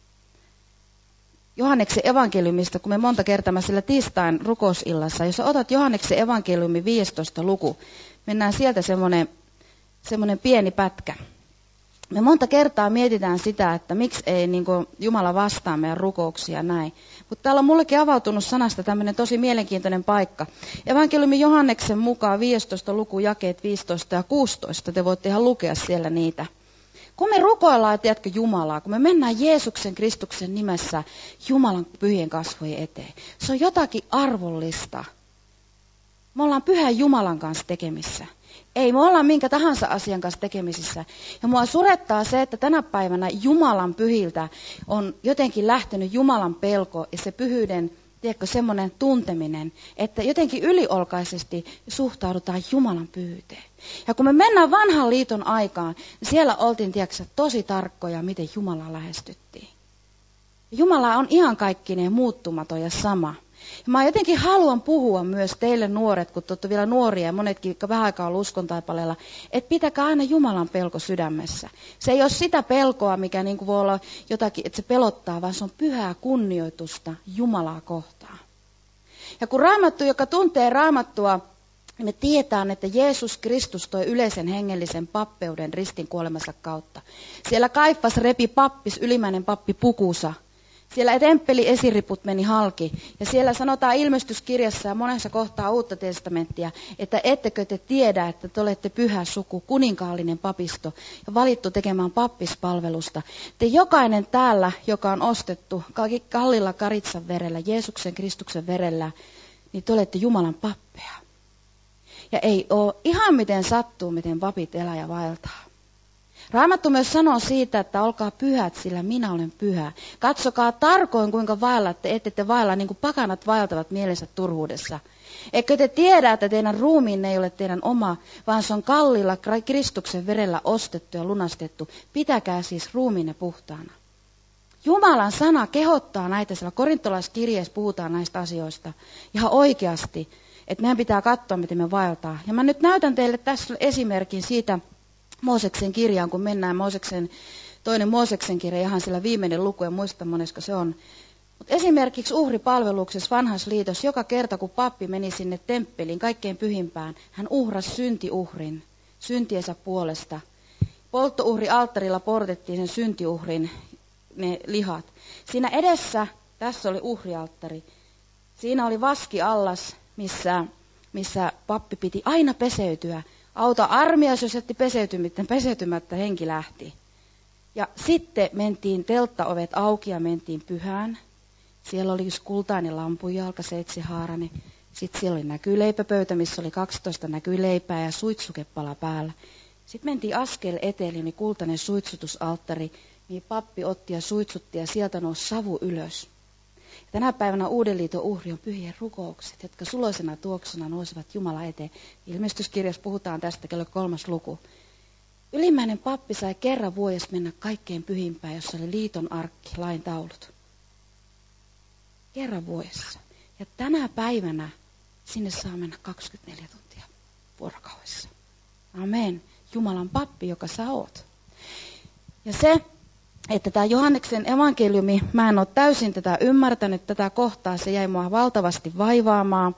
Johanneksen evankeliumista, kun me monta kertaa mä sillä tiistain rukousillassa, jos otat Johanneksen evankeliumin viidestoista luku, mennään sieltä semmoinen, semmoinen pieni pätkä. Me monta kertaa mietitään sitä, että miksi ei niin kuin Jumala vastaa meidän rukouksia näin. Mutta täällä on mullekin avautunut sanasta tämmöinen tosi mielenkiintoinen paikka. Evankeliumi Johanneksen mukaan viidestoista luku jakeet viisitoista ja kuusitoista, te voitte ihan lukea siellä niitä. Kun me rukoillaan, tiedätkö, Jumalaa, kun me mennään Jeesuksen Kristuksen nimessä Jumalan pyhien kasvojen eteen, se on jotakin arvollista. Me ollaan pyhän Jumalan kanssa tekemissä. Ei, me ollaan minkä tahansa asian kanssa tekemisissä. Ja mua surettaa se, että tänä päivänä Jumalan pyhiltä on jotenkin lähtenyt Jumalan pelko ja se pyhyyden, tiedätkö, semmoinen tunteminen, että jotenkin yliolkaisesti suhtaudutaan Jumalan pyhyyteen. Ja kun me mennään vanhan liiton aikaan, niin siellä oltiin, tiedätkö, tosi tarkkoja, miten Jumalaa lähestyttiin. Jumala on iankaikkinen, muuttumaton ja sama. Ja mä jotenkin haluan puhua myös teille nuoret, kun te olette vielä nuoria ja monetkin vähän aikaa ollut uskontaipaleella, että pitäkää aina Jumalan pelko sydämessä. Se ei ole sitä pelkoa, mikä niin kuin voi olla jotakin, että se pelottaa, vaan se on pyhää kunnioitusta Jumalaa kohtaan. Ja kun Raamattu, joka tuntee Raamattua, me tiedetään, että Jeesus Kristus toi yleisen hengellisen pappeuden ristin kuolemansa kautta. Siellä Kaifas repi pappis, ylimmäinen pappi pukusa. Siellä temppeli esiriput meni halki. Ja siellä sanotaan ilmestyskirjassa ja monessa kohtaa Uutta testamenttia, että ettekö te tiedä, että te olette pyhä suku, kuninkaallinen papisto ja valittu tekemään pappispalvelusta. Te jokainen täällä, joka on ostettu kallilla karitsan verellä, Jeesuksen Kristuksen verellä, niin te olette Jumalan pappeja. Ja ei ole ihan miten sattuu, miten papit elää ja vaeltaa. Raamattu myös sanoo siitä, että olkaa pyhät, sillä minä olen pyhä. Katsokaa tarkoin, kuinka vaellatte, ette te vaella niin kuin pakanat vaeltavat mielensä turhuudessa. Eikö te tiedä, että teidän ruumiinne ei ole teidän oma, vaan se on kallilla Kristuksen verellä ostettu ja lunastettu. Pitäkää siis ruumiinne puhtaana. Jumalan sana kehottaa näitä, siellä korintolaiskirjeessä puhutaan näistä asioista ihan oikeasti, että meidän pitää katsoa, miten me vaeltaa. Ja mä nyt näytän teille tässä esimerkin siitä Mooseksen kirjaan, kun mennään Mooseksen, toinen Mooseksen kirja, ihan sillä viimeinen luku, en muista monesko se on. Mut esimerkiksi uhripalveluksessa vanhassa liitossa, joka kerta kun pappi meni sinne temppeliin, kaikkein pyhimpään, hän uhrasi syntiuhrin, syntiensä puolesta. Polttouhri alttarilla portettiin sen syntiuhrin ne lihat. Siinä edessä, tässä oli uhrialttari, siinä oli vaskiallas, missä, missä pappi piti aina peseytyä. Auta armias, jos jätti peseytymättä, peseytymättä henki lähti. Ja sitten mentiin telttaovet auki ja mentiin pyhään. Siellä oli yksi kultainen lampujalka, seitsehaarainen. Sitten siellä oli näkyleipäpöytä, missä oli kaksitoista näkyleipää ja suitsukepala päällä. Sitten mentiin askel eteen, niin kultainen suitsutusalttari, niin pappi otti ja suitsutti ja sieltä nousi savu ylös. Tänä päivänä Uuden liiton uhri on pyhien rukoukset, jotka suloisena tuoksuna nousevat Jumala eteen. Ilmestyskirjassa puhutaan tästä, kello kolmas luku. Ylimmäinen pappi sai kerran vuodessa mennä kaikkein pyhimpään, jossa oli liiton arkki, lain taulut. Kerran vuodessa. Ja tänä päivänä sinne saa mennä kaksikymmentäneljä tuntia vuorokaudessa. Amen. Jumalan pappi, joka sä oot. Ja se, että tämä Johanneksen evankeliumi, mä en ole täysin tätä ymmärtänyt, tätä kohtaa, se jäi mua valtavasti vaivaamaan.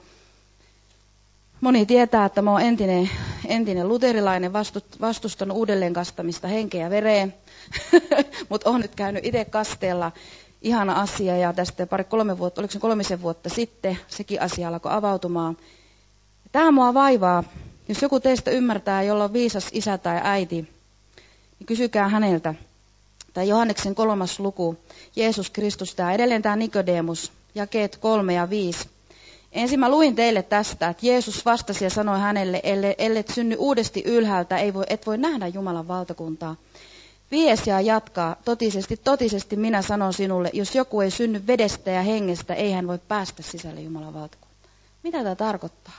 Moni tietää, että mä oon entinen, entinen luterilainen, vastustanut uudelleen kastamista henkeä ja vereen, mutta oon nyt käynyt itse kasteella. Ihana asia, ja tästä pari kolme vuotta, oliko se kolmisen vuotta sitten, sekin asia alkoi avautumaan. Tämä mua vaivaa. Jos joku teistä ymmärtää, jolla on viisas isä tai äiti, niin kysykää häneltä. Tämä Johanneksen kolmas luku, Jeesus Kristus, tämä edelleen tämä Nikodemus, jakeet kolme ja viisi. Ensin mä luin teille tästä, että Jeesus vastasi ja sanoi hänelle, ellet synny uudesti ylhäältä, ei voi, et voi nähdä Jumalan valtakuntaa. Viies ja jatkaa, totisesti, totisesti minä sanon sinulle, jos joku ei synny vedestä ja hengestä, ei hän voi päästä sisälle Jumalan valtakuntaan. Mitä tämä tarkoittaa?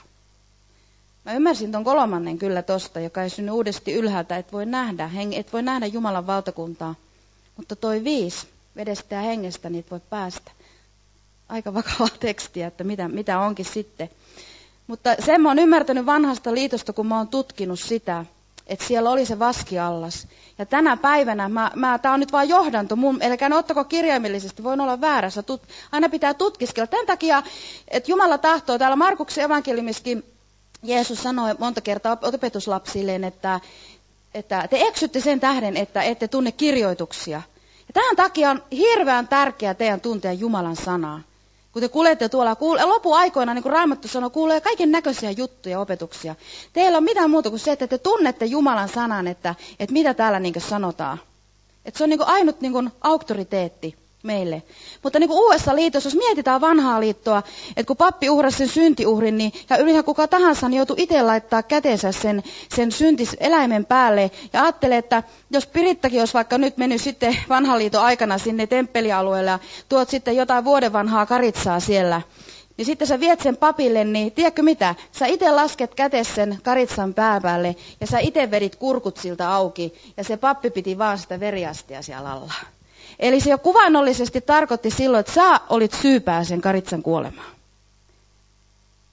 Mä ymmärsin ton kolmannen kyllä tosta, joka ei synny uudesti ylhäältä, et voi nähdä, et voi nähdä Jumalan valtakuntaa. Mutta toi viisi, vedestä ja hengestä, niin et voi päästä. Aika vakavaa tekstiä, että mitä, mitä onkin sitten. Mutta sen mä oon ymmärtänyt vanhasta liitosta, kun mä oon tutkinut sitä, että siellä oli se vaskiallas. Ja tänä päivänä, mä, mä, tää on nyt vaan johdanto, mun, elikkä ne ottako kirjaimellisesti, voin olla väärässä, tut, aina pitää tutkiskella. Tämän takia, että Jumala tahtoo, täällä Markuksen evankeliumissakin Jeesus sanoi monta kertaa opetuslapsilleen, että, että te eksytte sen tähden, että ette tunne kirjoituksia. Ja tämän takia on hirveän tärkeää teidän tuntea Jumalan sanaa. Kun te kuulette tuolla, kuule, lopuaikoina, niin kuin Raamattu sanoo, kuulee kaiken näköisiä juttuja ja opetuksia. Teillä on mitään muuta kuin se, että te tunnette Jumalan sanan, että, että mitä täällä niin kuin sanotaan. Että se on niin kuin ainut niin kuin auktoriteetti meille. Mutta niin kuin Uudessa liitossa, jos mietitään vanhaa liittoa, että kun pappi uhrasi sen syntiuhrin, niin, ja yli kuka tahansa niin joutui itse laittaa käteensä sen, sen syntis eläimen päälle. Ja ajattelee, että jos Pirittakin olisi vaikka nyt mennyt sitten vanhan liiton aikana sinne temppelialueelle ja tuot sitten jotain vuoden vanhaa karitsaa siellä, niin sitten sä viet sen papille, niin tiedätkö mitä? Sä itse lasket kätes sen karitsan pää päälle ja sä itse vedit kurkut siltä auki ja se pappi piti vaan sitä veriastia siellä alla. Eli se jo kuvannollisesti tarkoitti silloin, että sä olit syypää sen karitsan kuolemaan.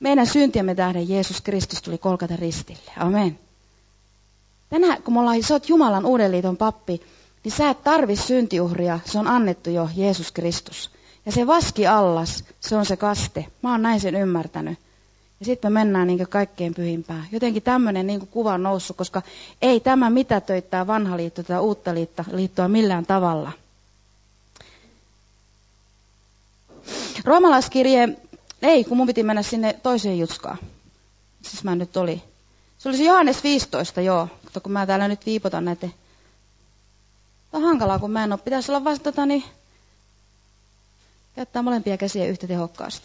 meidän syntiemme tähden Jeesus Kristus tuli Golgatan ristille. Amen. Tänään, kun me ollaan, sä oot Jumalan uuden liiton pappi, niin sä et tarvi syntiuhria, se on annettu jo Jeesus Kristus. Ja se vaski allas, se on se kaste. Mä oon näin sen ymmärtänyt. Ja sitten me mennään niin kaikkein pyhimpään. Jotenkin tämmöinen niin kuva on noussut, koska ei tämä mitätöittää vanha liitto tai uutta liittoa millään tavalla. Roomalaiskirje, ei kun mun piti mennä sinne toiseen jutskaan. Siis mä nyt oli. Se oli se Johannes viisitoista, joo. Mutta kun mä täällä nyt viipotan näitä. On hankalaa, kun mä en ole. Pitäisi olla vasta tota niin. Käyttää molempia käsiä yhtä tehokkaasti.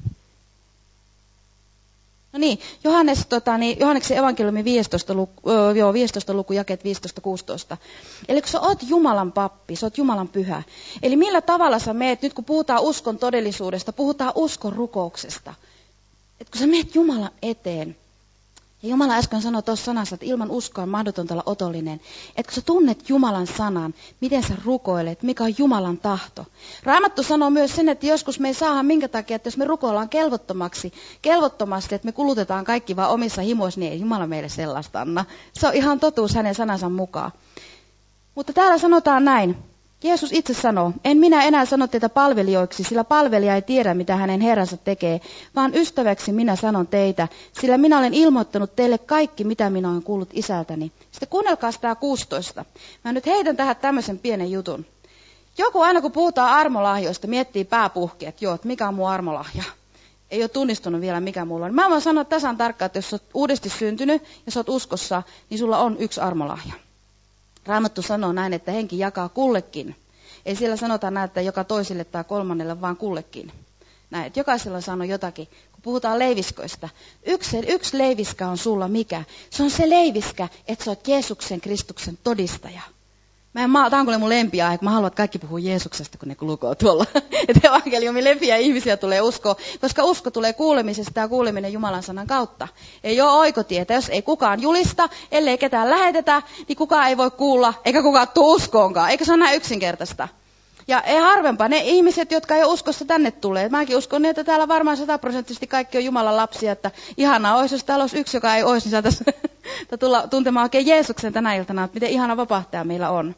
No niin, Johannes, tota, niin, Johanneksen evankeliumin viisitoista luku, öö, joo, viisitoista luku, jakeet viisitoista kuusitoista. Eli kun sä oot Jumalan pappi, sä oot Jumalan pyhä. Eli millä tavalla sä meet, nyt kun puhutaan uskon todellisuudesta, puhutaan uskon rukouksesta. Että kun sä meet Jumalan eteen, ja Jumala äsken sanoi tuossa sanassa, että ilman uskoa on mahdotonta olla otollinen. Että kun sä tunnet Jumalan sanan, miten sä rukoilet, mikä on Jumalan tahto. Raamattu sanoo myös sen, että joskus me ei saada minkä takia, että jos me rukoillaan kelvottomaksi, kelvottomasti, että me kulutetaan kaikki vaan omissa himoissa, niin ei Jumala meille sellaista anna. Se on ihan totuus hänen sanansa mukaan. Mutta täällä sanotaan näin. Jeesus itse sanoo, en minä enää sano teitä palvelijoiksi, sillä palvelija ei tiedä, mitä hänen herransa tekee, vaan ystäväksi minä sanon teitä, sillä minä olen ilmoittanut teille kaikki, mitä minä olen kuullut isältäni. Sitten kuunnelkaa tämä kuusitoista. Mä nyt heitän tähän tämmöisen pienen jutun. Joku aina kun puhutaan armolahjoista, miettii pääpuhki, että joo, että mikä on mun armolahja. Ei ole tunnistunut vielä, mikä mulla on. Mä voin sanoa tasan tarkkaan, että jos sä oot uudesti syntynyt ja sä oot uskossa, niin sulla on yksi armolahja. Raamattu sanoo näin, että henki jakaa kullekin. Ei siellä sanota näin, että joka toiselle tai kolmannelle, vaan kullekin. Näin, että jokaisella on saanut jotakin. Kun puhutaan leiviskoista, yksi, yksi leiviskä on sulla mikä? Se on se leiviskä, että sä oot Jeesuksen Kristuksen todistaja. Mä en, tää on kuule mun lempiaihe, kun mä haluan, että kaikki puhuu Jeesuksesta, kun ne lukoo tuolla. Että evankeliumin lempiä ihmisiä tulee uskoa, koska usko tulee kuulemisesta ja kuuleminen Jumalan sanan kautta. Ei ole oikotietä, jos ei kukaan julista, ellei ketään lähetetä, niin kukaan ei voi kuulla, eikä kukaan tuu uskoonkaan. Eikö se ole näin yksinkertaista? Ja ei harvempaa, ne ihmiset, jotka ei ole uskossa tänne tulee. Mäkin uskon niin, että täällä varmaan sataprosenttisesti kaikki on Jumalan lapsia, että ihanaa olisi, jos täällä olisi yksi, joka ei olisi, niin saataisiin tulla tuntemaan oikein Jeesuksen tänä iltana, että miten ihana vapahtaja meillä on.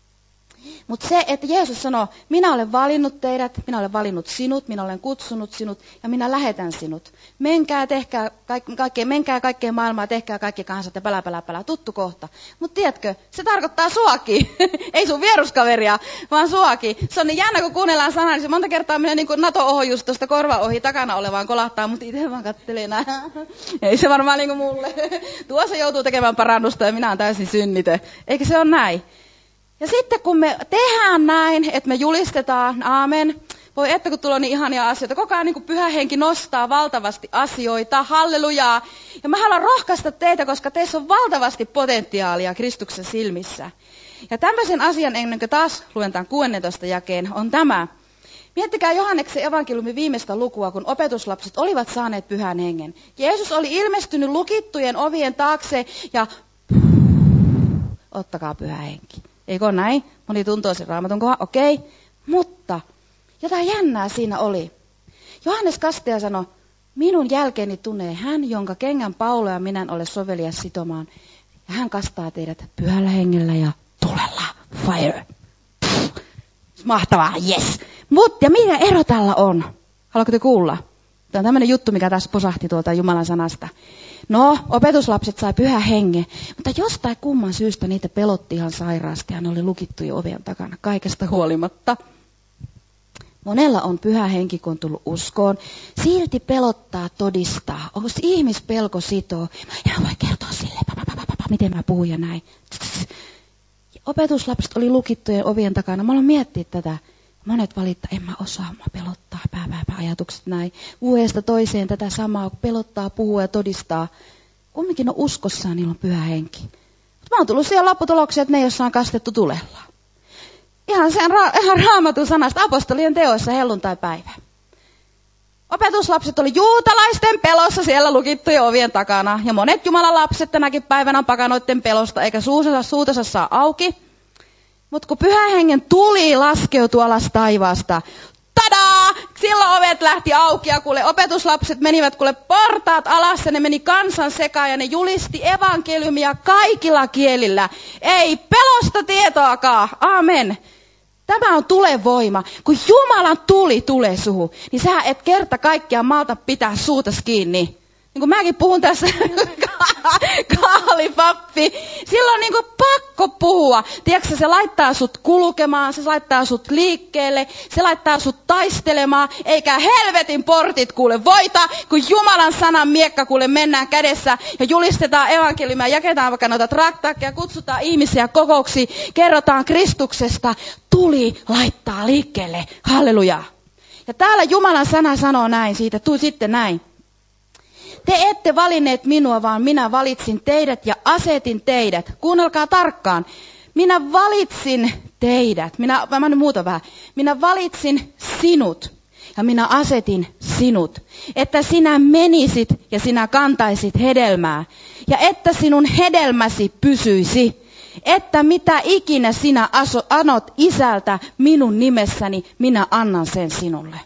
Mutta se, että Jeesus sanoo, minä olen valinnut teidät, minä olen valinnut sinut, minä olen kutsunut sinut ja minä lähetän sinut. Menkää, tehkää, kaikkea, menkää kaikkeen maailmaan, tehkää kaikki kansat ja pälä, pälä, pälä, tuttu kohta. Mutta tiedätkö, se tarkoittaa suakin. Ei sun vieruskaveria, vaan suakin. Se on niin jännä, kun kuunnellaan sanaa, niin se monta kertaa menee niin kuin NATO-oho just tuosta korva ohi takana olevaan kolahtaa, mutta itse vaan kattelee näin. Ei se varmaan niin kuin mulle. Tuossa joutuu tekemään parannusta ja minä olen täysin synnitön. Eikö se ole näin? Ja sitten kun me tehdään näin, että me julistetaan, aamen, voi että kun tulee niin ihania asioita, koko ajan niin kuin Pyhä Henki nostaa valtavasti asioita, hallelujaa. Ja mä haluan rohkaista teitä, koska teissä on valtavasti potentiaalia Kristuksen silmissä. Ja tämmöisen asian, ennen kuin taas luen tämän kuudennentoista jakeen, on tämä. Miettikää Johanneksen evankeliumin viimeistä lukua, kun opetuslapset olivat saaneet Pyhän Hengen. Jeesus oli ilmestynyt lukittujen ovien taakse ja ottakaa Pyhä Henki. Eikö näin? Moni tuntoo sen Raamatun kohan, okei. Okay. Mutta jotain jännää siinä oli. Johannes kastaja sanoi, minun jälkeeni tunnee hän, jonka kengän pauloja minä en ole sovelias sitomaan. Ja hän kastaa teidät Pyhällä Hengellä ja tulella. Fire. Pff, mahtavaa, yes. Mutta ja mikä ero tällä on? Haluatko te kuulla? Tämä on tämmöinen juttu, mikä tässä posahti tuolta Jumalan sanasta. No, opetuslapset sai Pyhän Hengen, mutta jostain kumman syystä niitä pelotti ihan sairaasti ja ne oli lukittuja ovien takana kaikesta huolimatta. Monella on Pyhä Henki, kun on tullut uskoon. Silti pelottaa, todistaa. Onko se ihmispelko sitoo? Mä en voi kertoa sille, miten mä puhun ja näin. Opetuslapset oli lukittujen ovien takana. Mä aloin miettiä tätä. Monet valittaa, en mä osaa, mä pelottaa, pää, pää, pää, ajatukset näin. Vuodesta toiseen tätä samaa, pelottaa, puhua ja todistaa. Kumminkin on uskossaan, niillä on Pyhä Henki. Mutta mä oon tullut siihen lopputulokseen, että ne ei ole kastettu tulella. Ihan sen ra- ihan Raamatun sanasta apostolien teoissa helluntai-päivä. Opetuslapset oli juutalaisten pelossa siellä lukittujen ovien takana. Ja monet Jumalan lapset tänäkin päivänä on pakanoitten pelosta, eikä suutansa, suutansa saa auki. Mutta kun Pyhän Hengen tuli laskeutua alas taivaasta, tadaa! silloin ovet lähti auki ja kuule opetuslapset menivät kuule portaat alas ja ne meni kansan sekaan ja ne julisti evankeliumia kaikilla kielillä. Ei pelosta tietoakaan. Amen. Tämä on tulevoima. Kun Jumalan tuli tulee suhu, niin sä et kerta kaikkiaan malta pitää suutas kiinni. Niin kuin mäkin puhun tässä kaalipappi. Silloin on niin kuin pakko puhua. Tiedätkö, se laittaa sut kulkemaan, se laittaa sut liikkeelle, se laittaa sut taistelemaan. Eikä helvetin portit kuule voita, kun Jumalan sanan miekka kuule mennään kädessä ja julistetaan evankeliumia, jaketaan vaikka noita traktaakkeja, kutsutaan ihmisiä kokouksiin, kerrotaan Kristuksesta. Tuli laittaa liikkeelle. Halleluja. Ja täällä Jumalan sana sanoo näin siitä, tuu sitten näin. Te ette valinneet minua, vaan minä valitsin teidät ja asetin teidät. Kuunnelkaa tarkkaan. Minä valitsin teidät. Minä, mä nyt muuta vähän. Minä valitsin sinut ja minä asetin sinut. Että sinä menisit ja sinä kantaisit hedelmää. Ja että sinun hedelmäsi pysyisi. Että mitä ikinä sinä aso, anot isältä minun nimessäni, minä annan sen sinulle.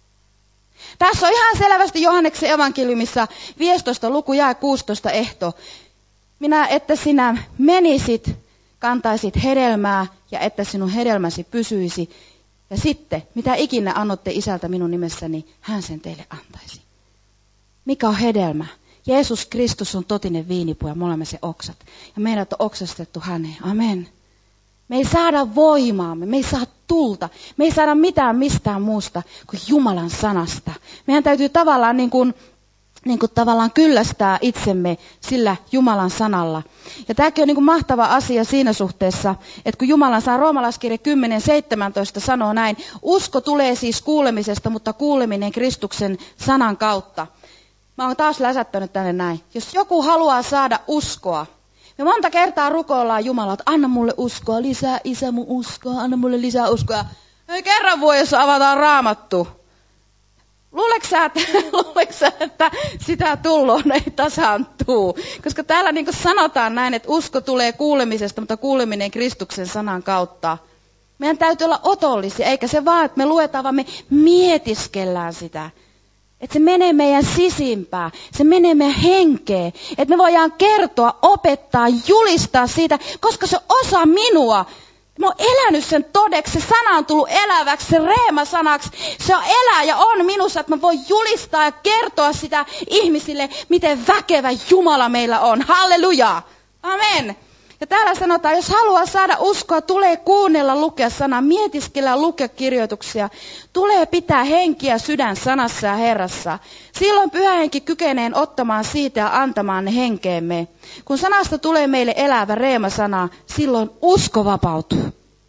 Tässä on ihan selvästi Johanneksen evankeliumissa viisitoista luku jae kuusitoista ehto. Minä, että sinä menisit, kantaisit hedelmää ja että sinun hedelmäsi pysyisi. Ja sitten, mitä ikinä annotte isältä minun nimessäni, hän sen teille antaisi. Mikä on hedelmä? Jeesus Kristus on totinen viinipuu ja me olemme se oksat. Ja meidät on oksastettu häneen. Amen. Me ei saada voimaamme, me ei saa tulta, me ei saada mitään mistään muusta kuin Jumalan sanasta. Meidän täytyy tavallaan, niin kuin, niin kuin tavallaan kyllästää itsemme sillä Jumalan sanalla. Ja tämäkin on niin kuin mahtava asia siinä suhteessa, että kun Jumalan sana Roomalaiskirja kymmenen seitsemäntoista sanoo näin, usko tulee siis kuulemisesta, mutta kuuleminen Kristuksen sanan kautta. Mä oon taas läsättänyt tänne näin. Jos joku haluaa saada uskoa, me monta kertaa rukoillaan Jumalaa, että anna mulle uskoa, lisää isä mun uskoa, anna mulle lisää uskoa. Ei kerran vuodessa avataan Raamattu. Luuleeko sä, että, luuleeko sä, että sitä tulloon ei tasaantuu? Koska täällä niin kuin sanotaan näin, että usko tulee kuulemisesta, mutta kuuleminen Kristuksen sanan kautta. Meidän täytyy olla otollisia, eikä se vaan, että me luetaan, vaan me mietiskellään sitä. Että se menee meidän sisimpään, se menee meidän henkeen. Että me voidaan kertoa, opettaa, julistaa siitä, koska se osa minua. Mä oon elänyt sen todeksi, se sana on tullut eläväksi, se reema-sanaksi. Se on elää ja on minussa, että mä voin julistaa ja kertoa sitä ihmisille, miten väkevä Jumala meillä on. Halleluja! Amen! Ja täällä sanotaan, jos haluaa saada uskoa, tulee kuunnella, lukea sanaa, mietiskellä, lukea kirjoituksia. Tulee pitää henkiä sydän sanassa ja Herrassa. Silloin Pyhä Henki kykenee ottamaan siitä ja antamaan ne henkeemme. Kun sanasta tulee meille elävä reema-sana, silloin usko vapautuu.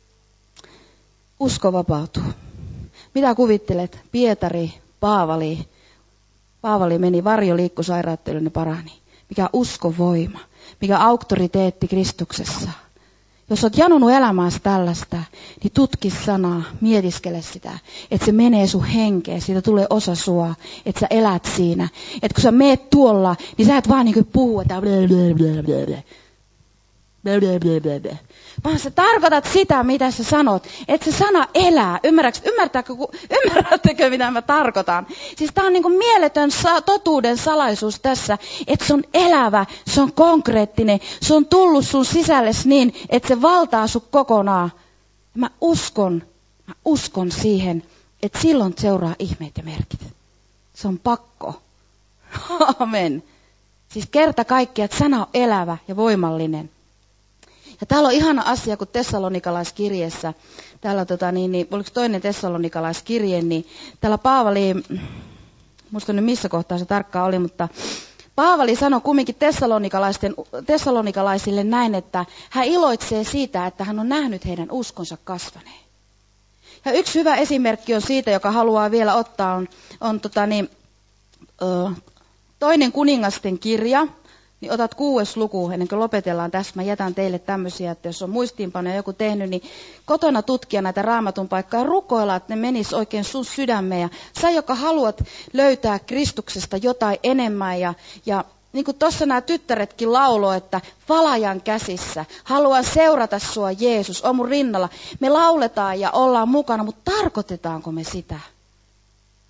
Usko vapautuu. Mitä kuvittelet? Pietari, Paavali. Paavali meni varjoliikkusairaatteluun ja parani. Mikä uskovoima. Mikä auktoriteetti Kristuksessa. Jos olet janonut elämääsi tällaista, niin tutki sanaa, mietiskele sitä, että se menee sun henkeen, siitä tulee osa sua, että sä elät siinä. Että kun sä meet tuolla, niin sä et vaan niin kuin puhu, että vaan sä tarkoitat sitä, mitä sä sanot, että se sana elää. Ymmärrättekö, ymmärrättekö mitä mä tarkoitan? Siis tää on niin kuin mieletön totuuden salaisuus tässä, että se on elävä, se on konkreettinen, se on tullut sun sisällesi niin, että se valtaa sut kokonaan. Mä uskon, mä uskon siihen, että silloin seuraa ihmeet ja merkit. Se on pakko. Amen. Siis kerta kaikkiaan, että sana on elävä ja voimallinen. Ja täällä on ihana asia, kun Tessalonikalaiskirjeessä, täällä tota, niin, niin, oliko toinen Tessalonikalaiskirje, niin täällä Paavali, musta nyt missä kohtaa se tarkkaan oli, mutta Paavali sanoi kumminkin Tessalonikalaisille näin, että hän iloitsee siitä, että hän on nähnyt heidän uskonsa kasvaneen. Ja yksi hyvä esimerkki on siitä, joka haluaa vielä ottaa, on, on tota, niin, ö, toinen kuningasten kirja. Niin otat kuudes luku, ennen kuin lopetellaan tässä. Mä jätän teille tämmöisiä, että jos on muistiinpanoja joku tehnyt, niin kotona tutkia näitä raamatun paikkaa ja rukoilla, että ne menis oikein sun sydämeen. Ja sä, joka haluat löytää Kristuksesta jotain enemmän. Ja, ja niin kuin tuossa nämä tyttäretkin lauloi, että valajan käsissä, haluan seurata sua Jeesus, on mun rinnalla. Me lauletaan ja ollaan mukana, mutta tarkoitetaanko me sitä?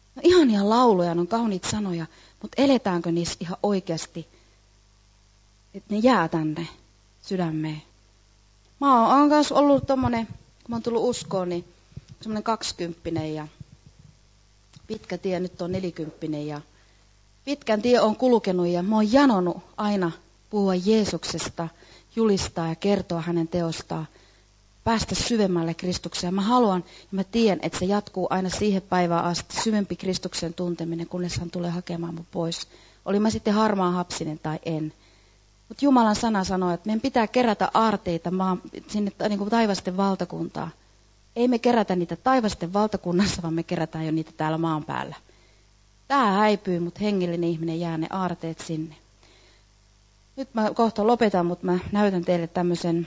No ihania lauluja, on kauniit sanoja, mutta eletäänkö niissä ihan oikeasti, että ne jää tänne sydämeen. Mä oon myös ollut tommonen, kun mä oon tullut uskoon, niin semmoinen kaksikymppinen ja pitkä tie, nyt on nelikymppinen ja pitkän tie on kulkenut ja mä oon janonut aina puhua Jeesuksesta, julistaa ja kertoa hänen teostaan, päästä syvemmälle Kristukseen. Mä haluan ja mä tiedän, että se jatkuu aina siihen päivään asti, syvempi Kristuksen tunteminen, kunnes hän tulee hakemaan mun pois. Oli mä sitten harmaa hapsinen tai en. Mutta Jumalan sana sanoo, että meidän pitää kerätä aarteita maan, sinne niin kuin taivasten valtakuntaa. Ei me kerätä niitä taivasten valtakunnassa, vaan me kerätään jo niitä täällä maan päällä. Tää häipyy, mutta hengellinen ihminen jää ne aarteet sinne. Nyt mä kohta lopetan, mutta mä näytän teille tämmöisen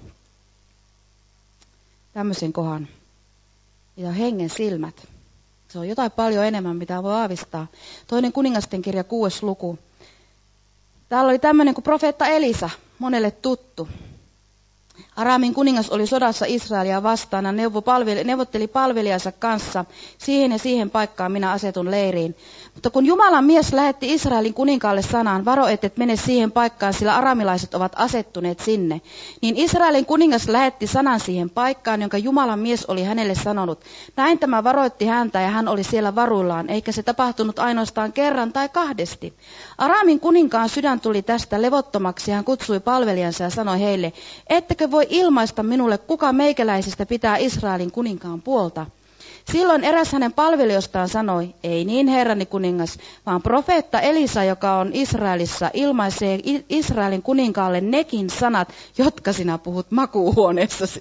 tämmöisen kohan. Ja hengen silmät. Se on jotain paljon enemmän, mitä voi aavistaa. Toinen kuningasten kirja, kuudes luku. Täällä oli tämmöinen kuin profeetta Elisa, monelle tuttu. Aramin kuningas oli sodassa Israelia vastaan ja neuvotteli palvelijansa kanssa. Siihen ja siihen paikkaan minä asetun leiriin. Mutta kun Jumalan mies lähetti Israelin kuninkaalle sanaan, varo et mene siihen paikkaan, sillä aramilaiset ovat asettuneet sinne. Niin Israelin kuningas lähetti sanan siihen paikkaan, jonka Jumalan mies oli hänelle sanonut. Näin tämä varoitti häntä ja hän oli siellä varuillaan, eikä se tapahtunut ainoastaan kerran tai kahdesti. Aramin kuninkaan sydän tuli tästä levottomaksi ja hän kutsui palvelijansa ja sanoi heille, ettekö voi ilmaista minulle, kuka meikäläisistä pitää Israelin kuninkaan puolta. Silloin eräs hänen palvelijoistaan sanoi, ei niin herrani kuningas, vaan profeetta Elisa, joka on Israelissa, ilmaisee Israelin kuninkaalle nekin sanat, jotka sinä puhut makuuhuoneessasi.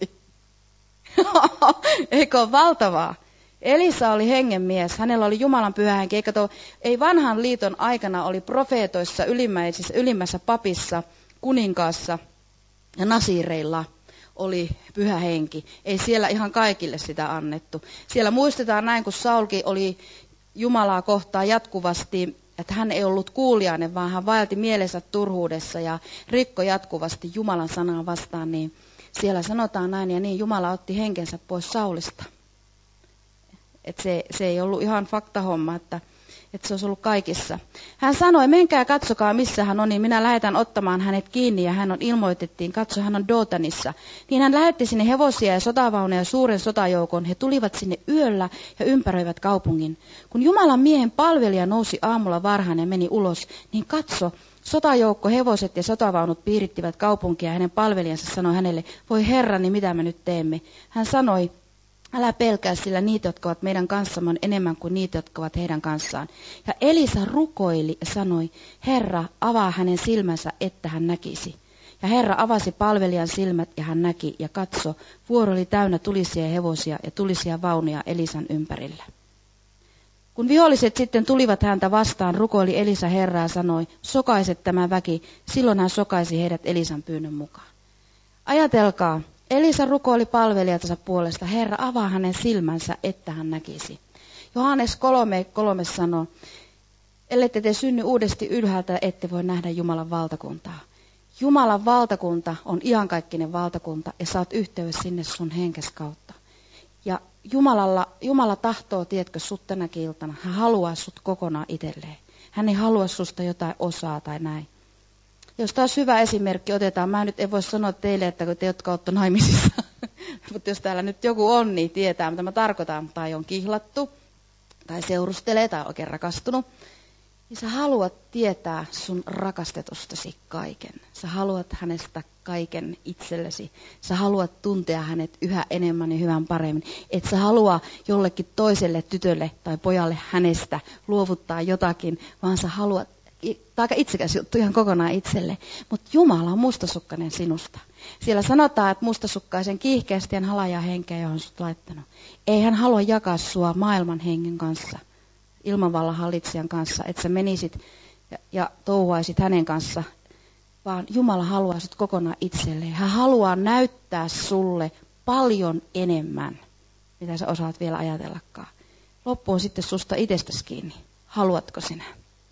Eikö ole valtavaa? Elisa oli hengenmies, hänellä oli Jumalan pyhä henki, eikä tuo, ei vanhan liiton aikana oli profeetoissa, ylimmässä papissa, kuninkaassa ja nasiireilla oli pyhä henki. Ei siellä ihan kaikille sitä annettu. Siellä muistetaan näin, kun Saulkin oli Jumalaa kohtaan jatkuvasti, että hän ei ollut kuulijainen, vaan hän vaelti mielensä turhuudessa ja rikko jatkuvasti Jumalan sanaa vastaan, niin siellä sanotaan näin ja niin Jumala otti henkensä pois Saulista. Et se, se ei ollut ihan faktahomma, että, että se olisi ollut kaikissa. Hän sanoi, menkää katsokaa missä hän on, niin minä lähetän ottamaan hänet kiinni ja hän on ilmoitettiin, katso hän on Dootanissa. Niin hän lähetti sinne hevosia ja sotavauneja ja suuren sotajoukon. He tulivat sinne yöllä ja ympäröivät kaupungin. Kun Jumalan miehen palvelija nousi aamulla varhain ja meni ulos, niin katso, sotajoukko, hevoset ja sotavaunut piirittivät kaupunkia ja hänen palvelijansa sanoi hänelle, voi herrani, mitä me nyt teemme? Hän sanoi, älä pelkää, sillä niitä, jotka ovat meidän kanssamme, on enemmän kuin niitä, jotka ovat heidän kanssaan. Ja Elisa rukoili ja sanoi, Herra, avaa hänen silmänsä, että hän näkisi. Ja Herra avasi palvelijan silmät ja hän näki ja katso, vuoro oli täynnä tulisia hevosia ja tulisia vaunuja Elisan ympärillä. Kun viholliset sitten tulivat häntä vastaan, rukoili Elisa Herraa ja sanoi, sokaiset tämä väki, silloin hän sokaisi heidät Elisan pyynnön mukaan. Ajatelkaa. Elisa rukoili palvelijansa puolesta, Herra, avaa hänen silmänsä, että hän näkisi. Johannes kolme kolme sanoo, ellette te synny uudesti ylhäältä, ette voi nähdä Jumalan valtakuntaa. Jumalan valtakunta on iankaikkinen valtakunta ja saat yhteys sinne sun henkes kautta. Ja Jumalalla, Jumala tahtoo, tiedätkö, sut tänäkin iltana. Hän haluaa sut kokonaan itselleen. Hän ei halua susta jotain osaa tai näin. Jos taas hyvä esimerkki otetaan, mä nyt en voi sanoa teille, että te, jotka olette naimisissa, mutta jos täällä nyt joku on, niin tietää, mitä mä tarkoitan, tai on kihlattu, tai seurustelee, tai oikein rakastunut, niin sä haluat tietää sun rakastetustasi kaiken. Sä haluat hänestä kaiken itsellesi. Sä haluat tuntea hänet yhä enemmän ja hyvän paremmin. Et sä halua jollekin toiselle tytölle tai pojalle hänestä luovuttaa jotakin, vaan sä haluat, tämä aika itsekäs juttu ihan kokonaan itselle, mutta Jumala on mustasukkainen sinusta. Siellä sanotaan, että mustasukkaisen kiihkeästi hän halajaa henkeä, johon sut laittanut. Ei hän halua jakaa sua maailman hengen kanssa, ilmanvallan hallitsijan kanssa, että sä menisit ja, ja touhuaisit hänen kanssa, vaan Jumala haluaa sut kokonaan itselleen. Hän haluaa näyttää sulle paljon enemmän, mitä sä osaat vielä ajatellakaan. Loppu on sitten susta itsestäsi kiinni. Haluatko sinä?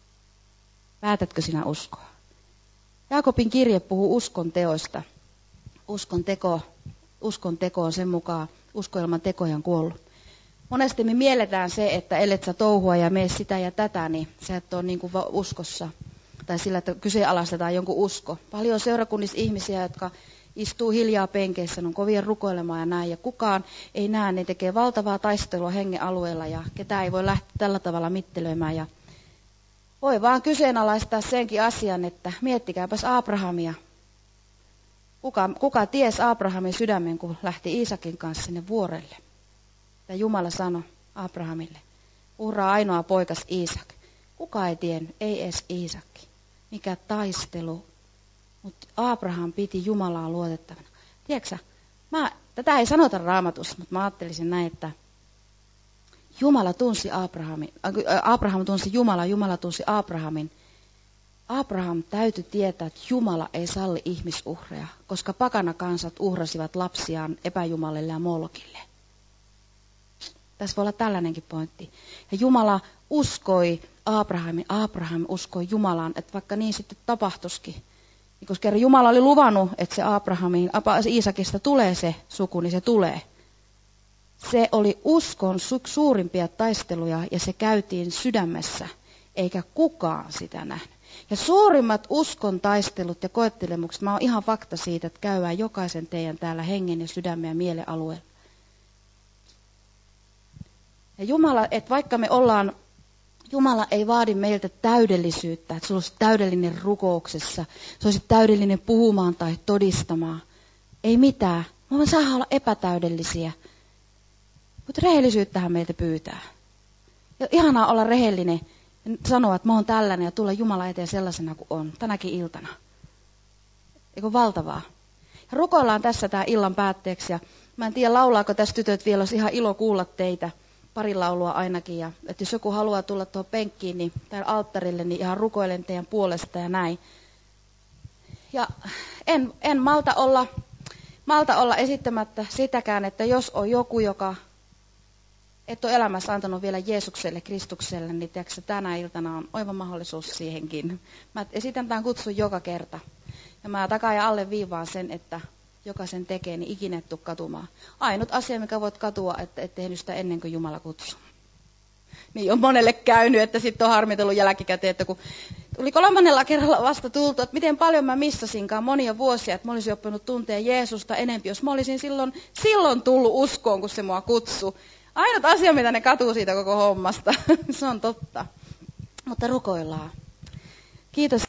Päätätkö sinä uskoa? Jaakobin kirje puhuu uskon teoista. Uskon teko, uskon teko on sen mukaan, usko ilman tekoja on kuollut. Monesti me mielletään se, että ellet sä touhua ja mene sitä ja tätä, niin sä et ole niin kuin uskossa. Tai sillä, että kyseenalaistetaan jonkun usko. Paljon seurakunnissa ihmisiä, jotka istuu hiljaa penkeissä, on kovia rukoilemaan ja näin. Ja kukaan ei näe, ne tekee valtavaa taistelua hengen alueella ja ketään ei voi lähteä tällä tavalla mittelöimään. Ja voi vaan kyseenalaistaa senkin asian, että miettikääpäs Abrahamia. Kuka, kuka ties Abrahamin sydämen, kun lähti Iisakin kanssa sinne vuorelle? Ja Jumala sanoi Abrahamille, uhraa ainoa poikas Iisak. Kuka ei tiennyt, ei edes Iisakki. Mikä taistelu. Mutta Abraham piti Jumalaa luotettavana. Tiedätkö mä, tätä ei sanota Raamatussa, mutta mä ajattelisin näin, että Jumala tunsi Abrahamin, äh, Abraham tunsi Jumala, Jumala tunsi Abrahamin. Abraham täytyi tietää, että Jumala ei salli ihmisuhreja, koska pakanakansat uhrasivat lapsiaan epäjumalille ja molokille. Tässä voi olla tällainenkin pointti. Ja Jumala uskoi Abrahamin, Abraham uskoi Jumalaan, että vaikka niin sitten tapahtuisikin. Niin koska kerran Jumala oli luvannut, että se Abrahamin, Iisakista tulee se suku, niin se tulee. Se oli uskon su- suurimpia taisteluja ja se käytiin sydämessä, eikä kukaan sitä nähnyt. Ja suurimmat uskon taistelut ja koettelemukset, mä oon ihan fakta siitä, että käydään jokaisen teidän täällä hengen ja sydämen ja mielen alueella. Ja Jumala, että vaikka me ollaan, Jumala ei vaadi meiltä täydellisyyttä, että sulla olisi täydellinen rukouksessa, se olisi täydellinen puhumaan tai todistamaan. Ei mitään. Me saadaan olla epätäydellisiä. Mutta rehellisyyttähän meiltä pyytää. Ja ihanaa olla rehellinen ja sanoa, että mä oon tällainen ja tulla Jumala eteen sellaisena kuin on, tänäkin iltana. Eikö valtavaa? Ja rukoillaan tässä tää illan päätteeksi ja mä en tiedä laulaako tässä tytöt vielä, olisi ihan ilo kuulla teitä. Pari laulua ainakin. Ja että jos joku haluaa tulla tuohon penkkiin niin, tai alttarille, niin ihan rukoilen teidän puolesta ja näin. Ja en, en malta, olla, malta olla esittämättä sitäkään, että jos on joku, joka et ole elämässä antanut vielä Jeesukselle, Kristukselle, niin tiedätkö, tänä iltana on oiva mahdollisuus siihenkin. Mä esitän tämän kutsun joka kerta. Ja mä takaa ja alle viivaan sen, että jokaisen tekee, niin ikinä et tule katumaan. Ainut asia, mikä voit katua, että et tehnyt sitä ennen kuin Jumala kutsuu. Niin on monelle käynyt, että sitten on harmitellut jälkikäteen, että kun tuli kolmannella kerralla vasta tultu, että miten paljon mä missasinkaan monia vuosia, että mä olisin oppinut tuntea Jeesusta enempi, jos mä olisin silloin, silloin tullut uskoon, kun se mua kutsui. Ainut asia, mitä ne katuu siitä koko hommasta, se on totta. Mutta rukoillaan. Kiitos.